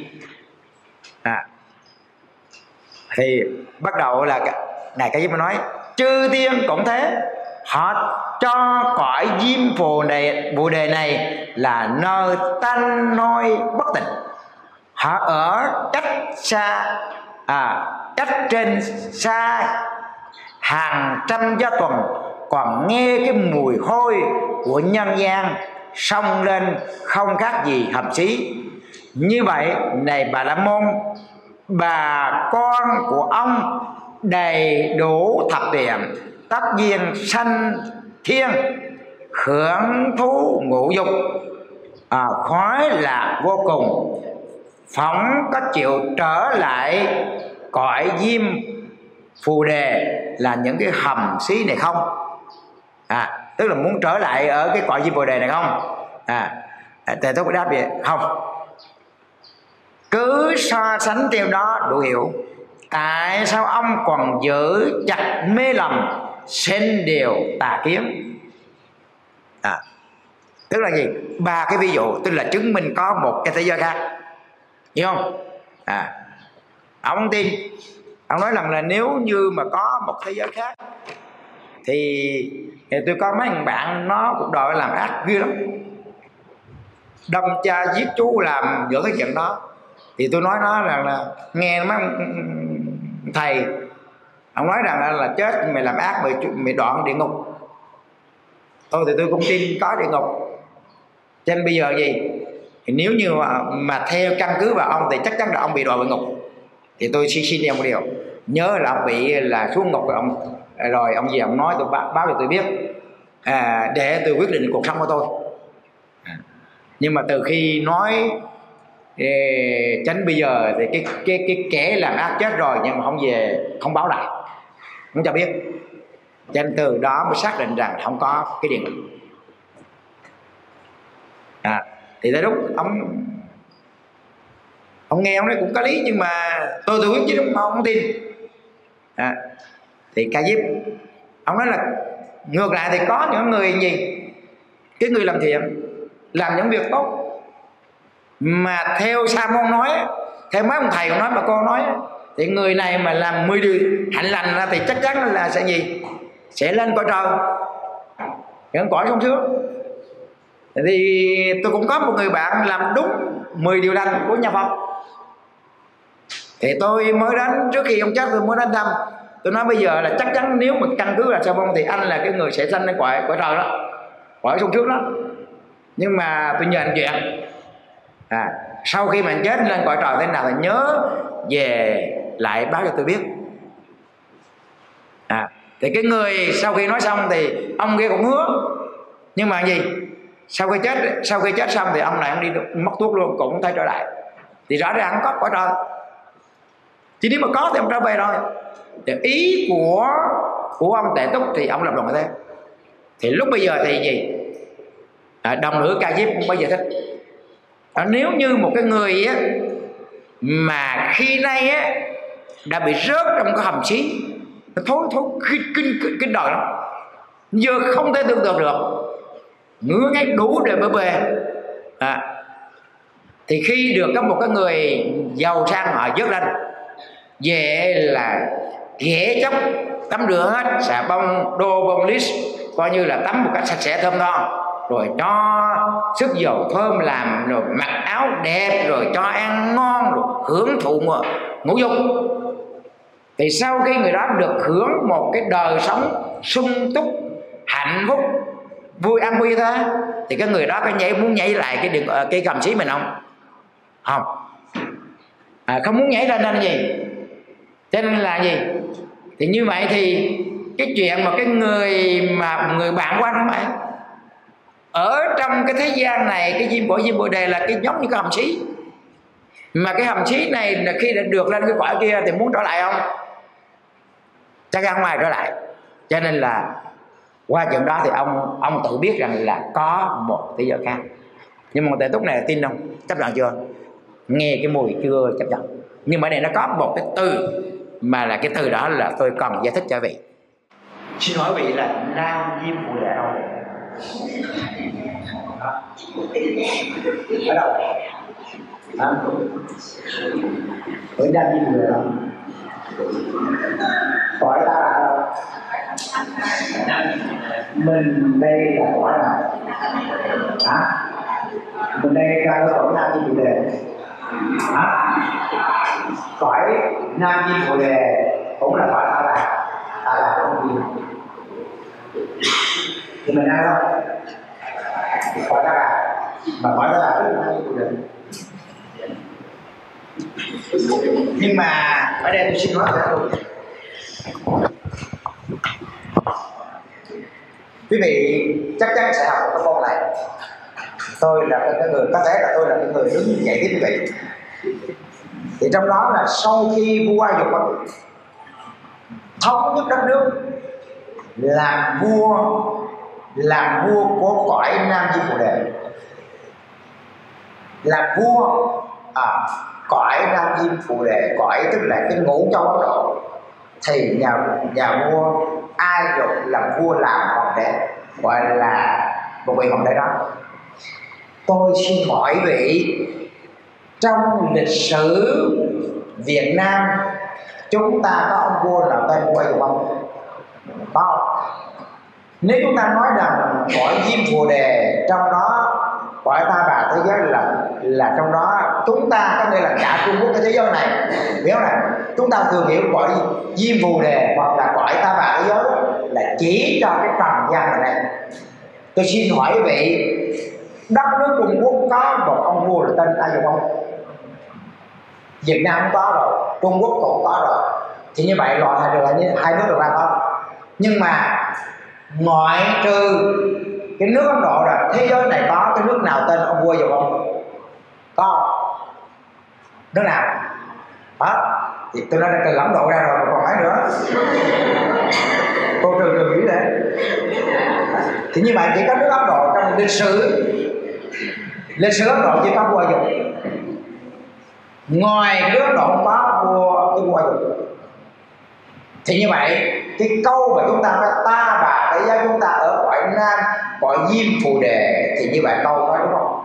Thì bắt đầu là Ngài Ca Diếp mới nói chư thiên cũng thế, họ cho cõi diêm Bồ Đề này là nơi tanh nôi bất tịnh. Họ ở cách xa, cách trên xa hàng trăm gia tuần, còn nghe cái mùi hôi của nhân gian xông lên không khác gì hầm xí. Như vậy này Bà La Môn, bà con của ông đầy đủ thập điện, tất nhiên sanh thiên, hưởng thú ngũ dục, khoái lạc vô cùng, phỏng có chịu trở lại cõi diêm Phù Đề là những cái hầm xí này không? Tức là muốn trở lại ở cái cõi diêm Phù Đề này không? Thầy Thúc đáp vậy không. Cứ so sánh theo đó đủ hiểu tại sao ông còn giữ chặt mê lầm, sinh điều tà kiến. Tức là gì? Ba cái ví dụ tức là chứng minh có một cái thế giới khác, hiểu không? Ông không tin. Ông nói rằng là nếu như mà có một thế giới khác thì tôi có mấy thằng bạn nó cũng đòi làm ác ghê lắm, đâm cha giết chú làm những cái chuyện đó. Thì tôi nói nó rằng là nghe mấy thầy Ông nói rằng là chết mày làm ác mày đoạn địa ngục. Tôi thì tôi cũng tin có địa ngục. Cho nên bây giờ gì, thì nếu như mà theo căn cứ vào ông thì chắc chắn là ông bị đọa địa ngục. Thì tôi xin em một điều, nhớ là ông bị là xuống ngục rồi ông gì ông nói tôi báo cho tôi biết, để tôi quyết định cuộc sống của tôi. Nhưng mà từ khi nói tránh bây giờ thì cái kẻ làm ác chết rồi nhưng mà không về không báo lại, không cho biết. Cho nên từ đó mới xác định rằng không có cái địa ngục. Thì tới lúc ông nghe ông nói cũng có lý, nhưng mà tôi quyết chứ ông không tin. Thì Ca Diếp ông nói là ngược lại thì có những người gì, cái người làm thiện, làm những việc tốt, mà theo Sa Môn nói, theo mấy ông thầy nói, bà cô nói, thì người này mà làm 10 điều hạnh lành ra thì chắc chắn là sẽ gì, sẽ lên cõi trời, những cõi sung sướng. Thì tôi cũng có một người bạn làm đúng 10 điều lành của nhà Phật. Thì tôi mới đến, trước khi ông chết tôi mới đến thăm. Tôi nói bây giờ là chắc chắn nếu mà căn cứ là Sa Môn thì anh là cái người sẽ sanh lên cõi trời đó, cõi sung sướng đó. Nhưng mà tôi nhờ anh chuyện, sau khi mà anh chết lên cõi trời thế nào thì nhớ về lại báo cho tôi biết. Thì cái người sau khi nói xong thì ông kia cũng hứa, nhưng mà gì, sau khi chết xong thì ông này ông đi mất thuốc luôn, cũng thấy trở lại. Thì rõ ràng có cõi trời, chứ nếu mà có thì ông trở về rồi. Thì ý của ông Tệ Túc thì ông lập luận như thế. Thì lúc bây giờ thì gì, đồng nữ Ca Diếp cũng bây giờ thích. Nếu như một cái người á, mà khi nay á, đã bị rớt trong cái hầm xí, nó thối kinh đời lắm, giờ không thể tưởng tượng được, ngứa ngáy đủ để bơ bề. Thì khi được có một cái người giàu sang họ vớt lên, về là ghẻ chóc, tắm rửa hết, xà bông, đô bông lít, coi như là tắm một cách sạch sẽ thơm tho, rồi cho sức dầu thơm làm, rồi mặc áo đẹp, rồi cho ăn ngon, rồi hưởng thụ ngũ dục. Thì sau khi người đó được hưởng một cái đời sống sung túc, hạnh phúc, vui ăn vui thế, thì cái người đó có muốn nhảy lại cái gầm xí mình không? Không. Không muốn nhảy lên nên gì? Cho nên là gì? Thì như vậy thì cái chuyện mà cái người bạn của anh không phải ở trong cái thế gian này, cái diêm Bồ Đề là cái giống như cái hầm xí, mà cái hầm xí này là khi đã được lên cái cõi kia thì muốn trở lại không? Chắc không ai trở lại. Cho nên là qua chuyện đó thì ông tự biết rằng là có một thế giới khác. Nhưng mà Tệ Túc này tin không? Chấp nhận chưa? Nghe cái mùi chưa chấp nhận. Nhưng mà đây nó có một cái từ, mà là cái từ đó là tôi cần giải thích cho vị. Xin hỏi vị là Nam Diêm Phù Đề ở đâu? Ở đâu? Ở Nam Diêm Phù Đề đâu? Cõi ta là đâu? Mình đây là cõi nào? Mình đây ra ở cõi Nam Diêm Phù Đề. Cõi Nam Diêm Phù Đề cũng là cõi ta là không gì. Thì mình đang đâu? Cõi ta là, mà cõi ta là rất là Nam Diêm Phù Đề. Nhưng mà ở đây tôi xin nói ra luôn, quý vị chắc chắn sẽ học một cái môn này. Tôi là cái người, có thể là tôi là cái người đứng dạy tiếp quý vị. Thì trong đó là sau khi vua A Dục thống nhất đất nước, làm vua của cõi Nam Diêm Phù Đề, làm vua cõi Nam Diêm Phù Đề, cõi tức là cái ngũ châu Ấn Độ, thì nhà vua A Dục làm vua làm hoàng đế, gọi là một vị hoàng đế đó. Tôi xin hỏi vị, trong lịch sử Việt Nam chúng ta có ông vua nào tên của A Dục không? Có không? Nếu chúng ta nói rằng cõi Diêm Phù Đề trong đó, cõi Ta Bà thế giới là trong đó chúng ta có nghĩa là cả Trung Quốc cái thế giới này, biết không này, chúng ta thường hiểu cõi Diêm Phù Đề hoặc là cõi Ta Bà thế giới là chỉ cho cái trần gian này. Tôi xin hỏi vị, đất nước Trung Quốc có một ông vua là tên A Dục không? Việt Nam cũng có rồi, Trung Quốc cũng có rồi, thì như vậy loại hai nước được ra có. Nhưng mà ngoại trừ cái nước Ấn Độ rồi, thế giới này có cái nước nào tên ông vua Dục không? Có. Nước nào? Đó. Thì tôi nói là từ Ấn Độ ra rồi, còn mấy nữa. Cô trừ nghĩ đấy. Thì như vậy chỉ có nước Ấn Độ trong lịch sử Ấn Độ chỉ có vua Dục. Ngoài nước Ấn Độ có vua Dục. Thì như vậy cái câu mà chúng ta nói Ta Bà thế giới chúng ta ở cõi Nam, cõi Diêm Phù Đề, thì như vậy câu nói đúng không?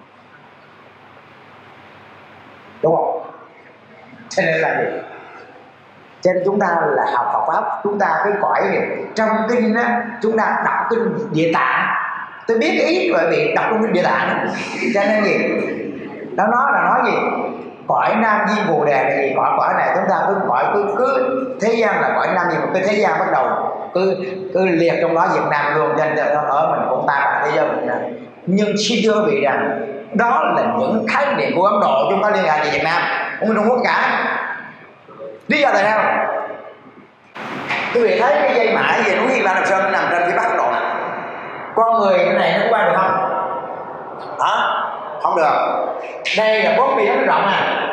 Đúng không? Cho nên là gì? Cho nên chúng ta là học Phật pháp, chúng ta cái cõi này trong kinh á, chúng ta đọc kinh Địa Tạng. Tôi biết ý bởi vì đọc trong kinh Địa Tạng, cho nên gì? Nó nói gì? Cõi Nam Diêm Phù Đề là gì? Cõi này chúng ta cứ thế gian là cõi Nam, gì mà cái thế gian bắt đầu cứ liệt trong đó Việt Nam luôn, cho nên ở mình cũng Ta Bà thế giới Việt Nam. Nhưng xin thưa quý vị rằng đó là những khái niệm của Ấn Độ, chúng ta liên hệ về Việt Nam, không có Trung Quốc cả. Lý do tại sao? Quý vị thấy cái dây mãi về núi Hiên Lam Sơn nằm trên phía Bắc Ấn Độ, con người cái này nó qua được không? Hả? Không được. Đây là bốn biển nó rộng à.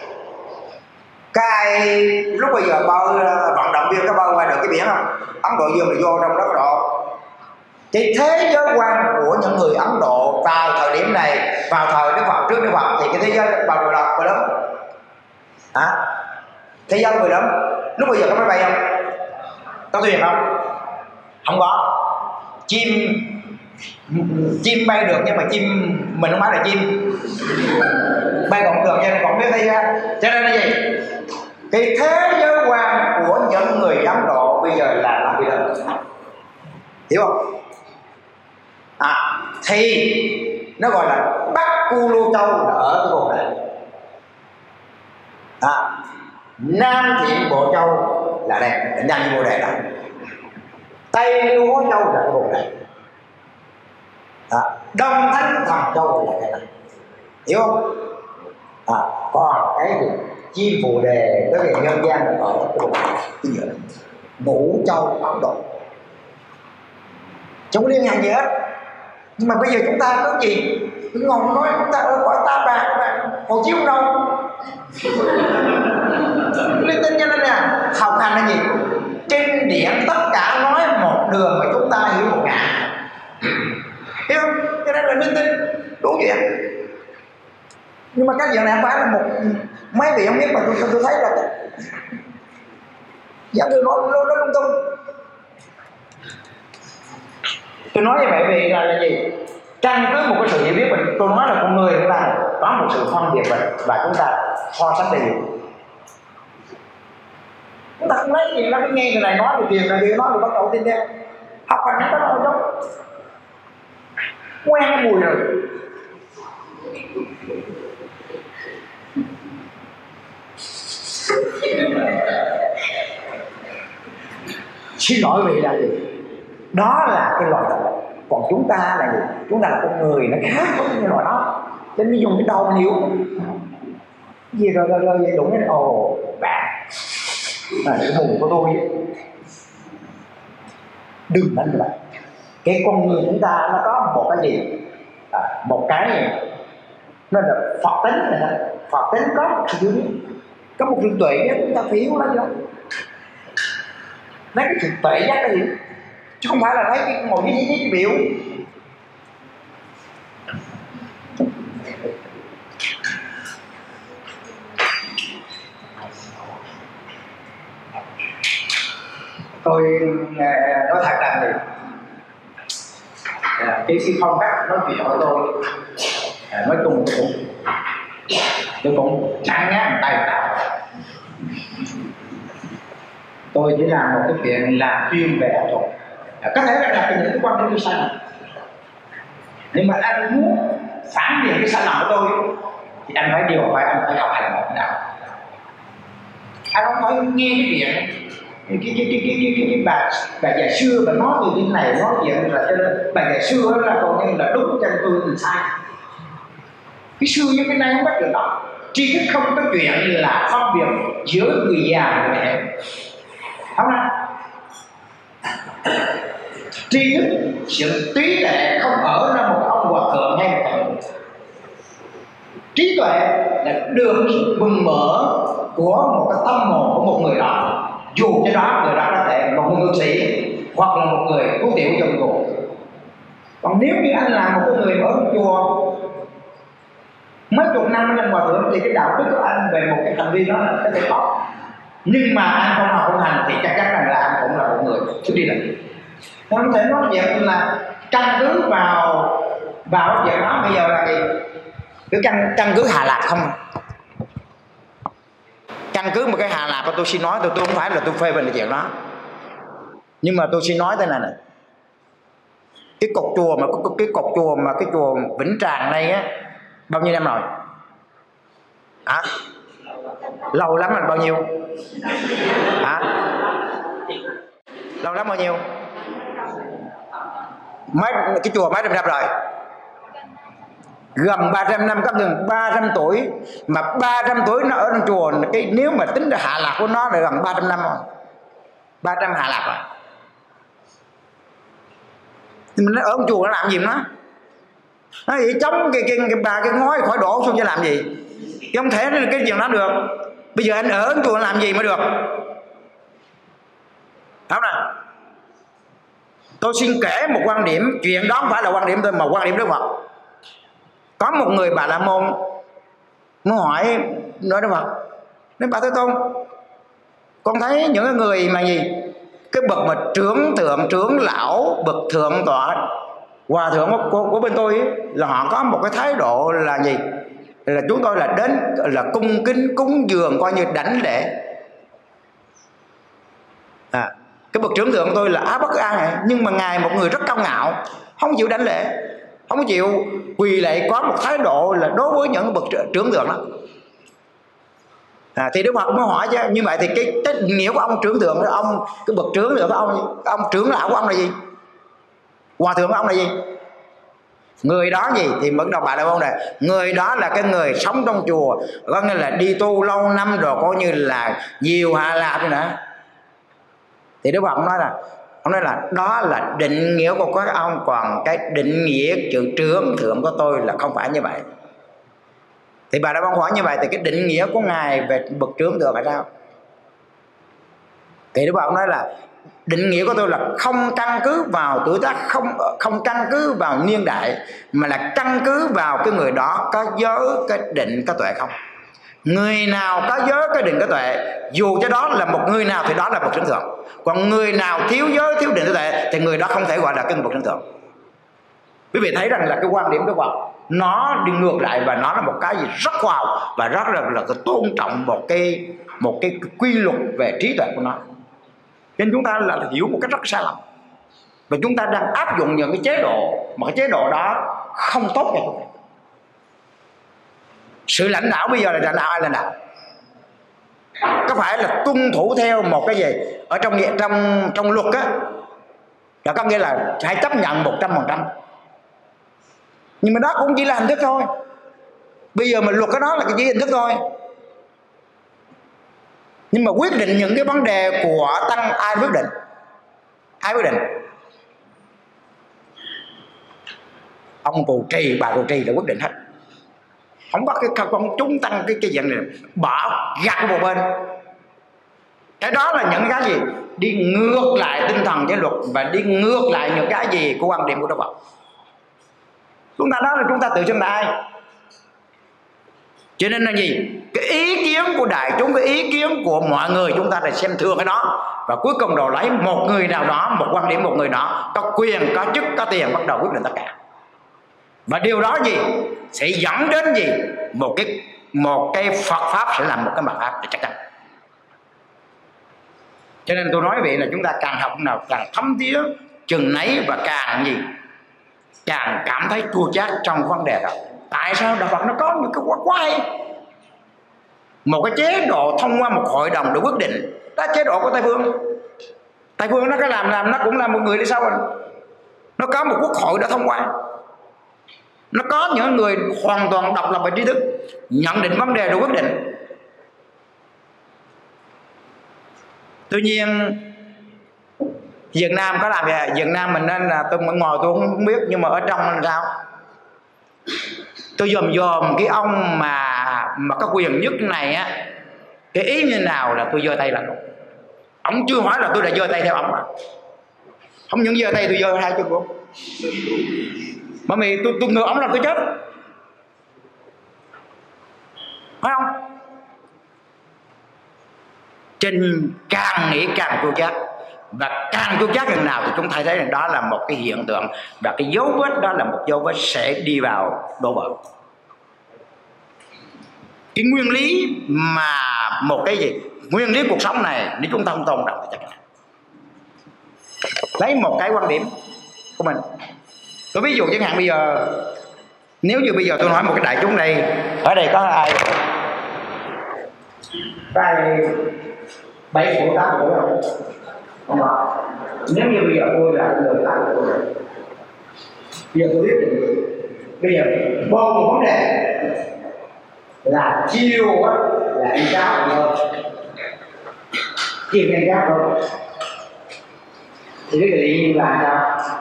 Cái lúc bây giờ vận động viên có bơi qua được cái biển không? Ấn Độ Dương là vô trong đất Ấn Độ. Thì thế giới quan của những người Ấn Độ vào thời điểm này, vào thời Đức Phật, trước Đức Phật, thì cái thế giới bao người lớn. Hả? Thế giới người lớn. Lúc bây giờ có máy bay không? Có thuyền không? Không có. Chim bay được, nhưng mà chim mình không phải là chim, bay còn được, cho nên còn biết thế gian. Cho nên là gì? Cái thế giới quan của những người Ấn Độ bây giờ là làm gì đó, hiểu không? Thì nó gọi là Bắc Cu Lô Châu là ở cái vùng này, Nam Thiện Bộ Châu là đây, Nam Thiện Bộ này là Tây Liêu Hố Châu là cái vùng này, Đông Thánh Thần Châu là cái này, hiểu không? Còn cái gì Diêm Phù Đề cái về nhân gian là ở cái vùng này, Ngũ Châu Ấn Độ, chúng liên hệ gì hết. Nhưng mà bây giờ chúng ta có gì cứ ngồi nói chúng ta ở cõi Ta Bà các bạn, Hồ Chiếu đâu linh tinh. Cho nên là học hành là gì? Kinh điển tất cả nói một đường mà chúng ta hiểu một ngã, hiểu không? Cho nên là linh tinh đủ chuyện. Nhưng mà các việc này không phải là một mấy vị không biết, mà tôi thấy là dẫn tôi nói lung tung. Tôi nói như vậy vì là gì? Căn cứ một cái sự hiểu biết mình, tôi nói là con người chúng ta có một sự phân biệt và chúng ta so sánh điều. Chúng ta không lấy gì, nó cứ nghe người này nói về tiền, người kia nói thì bắt đầu tin theo. Học hành nó có đâu đâu, quen cái mùi rồi. Xin lỗi vì là gì? Đó là cái loài động vật. Còn chúng ta là gì? Chúng ta là con người, nó khác với cái loài đó. Nên mới dùng cái đầu mình hiểu gì rồi đụng cái ồ bạn cái mùi của tôi ấy. Đừng đánh như vậy. Cái con người chúng ta nó có một cái gì? Một cái gì? Nó là Phật tính này thôi. Phật tính có một sự có một sự tuệ giác, chúng ta phải hiểu nó chứ. Lấy cái sự tuệ giác là gì? Chứ không phải là lấy cái một cái biểu. Tôi nói thật rằng thì cái phong cách nói chuyện của tôi nói chung tôi cũng chẳng nhá tay tạo. Tôi chỉ làm một cái chuyện làm chuyên về ảo thuật. Có thể là đặt những cái quan điểm sai lầm, nhưng mà anh muốn phản biện cái sai lầm của tôi thì anh phải anh phải học hành một đạo. Anh không phải nghe cái chuyện cái bà già xưa bà nói từ cái này nói chuyện là cho nên bà già xưa đó là còn như là đúng cho tôi thì sai. Cái xưa như cái này không bắt được đó. Tri thức không có chuyện là phân biệt giữa người già và người trẻ, không nào. Tri thức sự trí tuệ không ở ra một ông hòa thượng hay một thầy. Trí tuệ là được bừng mở của một cái tâm hồn của một người đó, dù cho đó người đó có thể một người tu sĩ hoặc là một người tu tiểu trong chùa. Còn nếu như anh là một cái người ở chùa mấy chục năm anh làm hòa thượng thì cái đạo đức của anh về một cái hành vi đó là có thể có, nhưng mà anh không học không hành thì chắc chắn rằng là anh cũng là một người thứ đi này. Không thể nói chuyện là căn cứ vào chuyện đó. Bây giờ là gì? Cứ căn cứ Hà Lạt không, căn cứ một cái Hà Lạt. Tôi xin nói tôi không phải là tôi phê bình cái chuyện đó, nhưng mà tôi xin nói thế này này, cái cột chùa mà cái chùa Vĩnh Tràng này á bao nhiêu năm rồi hả? Lâu lắm là bao nhiêu hả? Lâu lắm bao nhiêu? Cái chùa mấy trăm năm rồi? Gần 300 năm, có gần 300 tuổi. Mà 300 tuổi nó ở trong chùa, cái nếu mà tính ra Hạ Lạc của nó là gần 300 năm rồi, 300 Hạ Lạc rồi. Nhưng mà nó ở trong chùa nó làm gì nó vậy? Chống cái ngói khỏi đổ xuống cho làm gì? Chứ không thể cái chuyện đó được. Bây giờ anh ở trong chùa làm gì mới được? Không nào? Tôi xin kể một quan điểm, chuyện đó không phải là quan điểm tôi mà quan điểm Đức Phật. Có một người Bà La Môn nó hỏi nói Đức Phật, nói Bà Thế Tôn, con thấy những người mà gì cái bậc mà trưởng thượng trưởng lão, bậc thượng tọa, hòa thượng của bên tôi ấy, là họ có một cái thái độ là gì, là chúng tôi là đến là cung kính cúng dường coi như đảnh lễ. Cái bậc trưởng thượng của tôi là Á Bất An này, nhưng mà ngài một người rất cao ngạo, không chịu đảnh lễ, không chịu quỳ lạy, có một thái độ là đối với những bậc trưởng thượng đó. Thì Đức Phật mới hỏi chứ, như vậy thì cái nghĩa của ông trưởng thượng, ông cái bậc trưởng thượng của ông trưởng lão của ông là gì, hòa thượng của ông là gì? Người đó gì thì vẫn đầu Bà La Môn này, người đó là cái người sống trong chùa, có nghĩa là đi tu lâu năm rồi, coi như là nhiều Hạ Lạc rồi nữa. Thì Đức Phật nói là đó là định nghĩa của các ông, còn cái định nghĩa chữ trưởng thượng của tôi là không phải như vậy. Thì Bà La Môn hỏi như vậy thì cái định nghĩa của ngài về bậc trưởng thượng là sao? Thì Đức Phật nói là định nghĩa của tôi là không căn cứ vào tuổi tác, không căn cứ vào niên đại, mà là căn cứ vào cái người đó có giới, cái định, cái tuệ không. Người nào có giới, cái định, cái tuệ, dù cho đó là một người nào thì đó là bậc trưởng thượng. Còn người nào thiếu giới, thiếu định, thiếu tuệ thì người đó không thể gọi là cái bậc trưởng thượng. Quý vị thấy rằng là cái quan điểm của Phật nó đi ngược lại, và nó là một cái gì rất khoa học và rất là cái tôn trọng một cái quy luật về trí tuệ của nó. Nên chúng ta là hiểu một cách rất sai lầm, và chúng ta đang áp dụng những cái chế độ mà cái chế độ đó không tốt cho chúng ta. Sự lãnh đạo bây giờ là lãnh đạo ai lãnh đạo? Có phải là tuân thủ theo một cái gì ở trong luật á, là có nghĩa là phải chấp nhận 100%, nhưng mà đó cũng chỉ là hình thức thôi. Bây giờ mình luật cái đó là chỉ hình thức thôi, nhưng mà quyết định những cái vấn đề của tăng ai quyết định? Ai quyết định? Ông trụ trì, bà trụ trì là quyết định hết. Không bắt cái con chúng tăng cái dạng này bỏ gạt một bên. Cái đó là những cái gì đi ngược lại tinh thần cái luật, và đi ngược lại những cái gì của quan điểm của Đức Phật. Chúng ta nói là chúng ta tự xưng là ai? Cho nên là gì? Cái ý kiến của đại chúng, cái ý kiến của mọi người, chúng ta lại xem thường cái đó, và cuối cùng rồi lấy một người nào đó, một quan điểm một người đó có quyền, có chức, có tiền bắt đầu quyết định tất cả. Và điều đó gì sẽ dẫn đến gì? Một cái Phật pháp sẽ làm một cái mạt pháp, chắc chắn. Cho nên tôi nói vậy là chúng ta càng học nào càng thấm thía chừng nấy, và càng gì càng cảm thấy chua chát trong vấn đề đó. Tại sao đạo Phật nó có những cái quá hay? Một cái chế độ thông qua một hội đồng để quyết định. Đó chế độ của Tây Phương. Tây Phương nó có làm nó cũng là một người đi sau rồi. Nó có một quốc hội đã thông qua. Nó có những người hoàn toàn độc lập về trí thức, nhận định vấn đề rồi quyết định. Tuy nhiên Việt Nam có làm vậy. Việt Nam mình nên là tôi ngồi tôi không biết, nhưng mà ở trong là sao? Tôi dòm cái ông mà có quyền nhất này á, cái ý như nào là tôi giơ tay là ông chưa hỏi là tôi đã giơ tay theo ông. Không những giơ tay tôi giơ hai chân của bởi vì tôi ngược ông là tôi chết, phải không? Trên càng nghĩ càng chua chát, và càng chua chát chừng nào thì chúng ta thấy rằng đó là một cái hiện tượng, và cái dấu vết đó là một dấu vết sẽ đi vào đổ vỡ. Cái nguyên lý mà một cái gì, nguyên lý cuộc sống này nếu chúng ta không tôn trọng thì chắc chắn. Lấy một cái quan điểm của mình, tôi ví dụ chẳng hạn bây giờ, nếu như bây giờ tôi nói một cái đại chúng đây, ở đây có ai đây 7 tuổi 8 tuổi không? Không có. Nếu như bây giờ tôi là người 8 tuổi, bây giờ tôi biết được, bây giờ bông một vấn đề là chiều á là đi giáo thôi, chiều đi giáo thôi, thì cái tự nhiên là sao?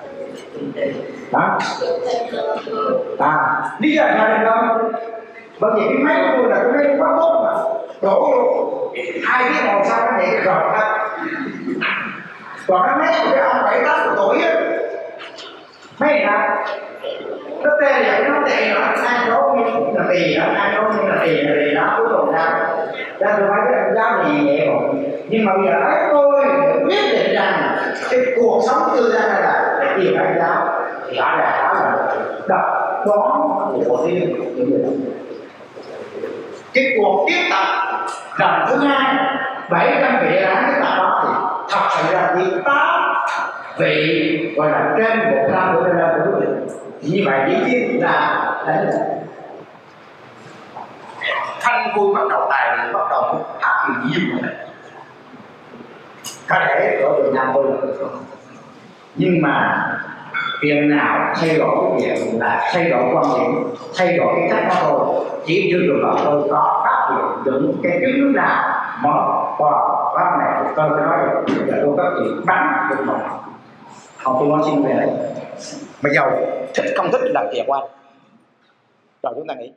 Đó, lý do sao đây không? Bởi vì cái máy của tôi là cái máy quá tốt mà, đổ ai biết màu sao nó để rồi ha. Còn cái máy của cái ông 7-8 tuổi á, mấy người ta nó tê vậy, nó chạy nó ai đổ như là tiền đó, ai đổ như là tiền đó, cuối cùng ra tôi nói cái ông giáo này nhẹ rồi. Nhưng mà bây giờ nói tôi quyết định rằng cái cuộc sống của tôi ra là để tìm anh giáo, thì rõ ràng đó là đập đoán của riêng những người. Cái cuộc tiếp tập lần thứ 2 700 vị án tiếp tập đó thì thật sự ra chỉ 8 vị gọi là trên 100 của ra của quyết định. Như vậy dĩ nhiên là thanh vui bắt đầu tài thì bắt đầu áp dụng nhiều này. Có thể ở Việt Nam tôi là không, nhưng mà việc nào thay đổi cái việc là thay đổi quan điểm, thay đổi cái cách đó thôi. Chỉ chưa trường hợp tôi có phát hiện những cái chứng cứ nào mà qua pháp này tôi nói là tôi có chuyện bắn được một học tôi nói xin về đây. Bây giờ thích không thích là việc quan rồi chúng ta nghĩ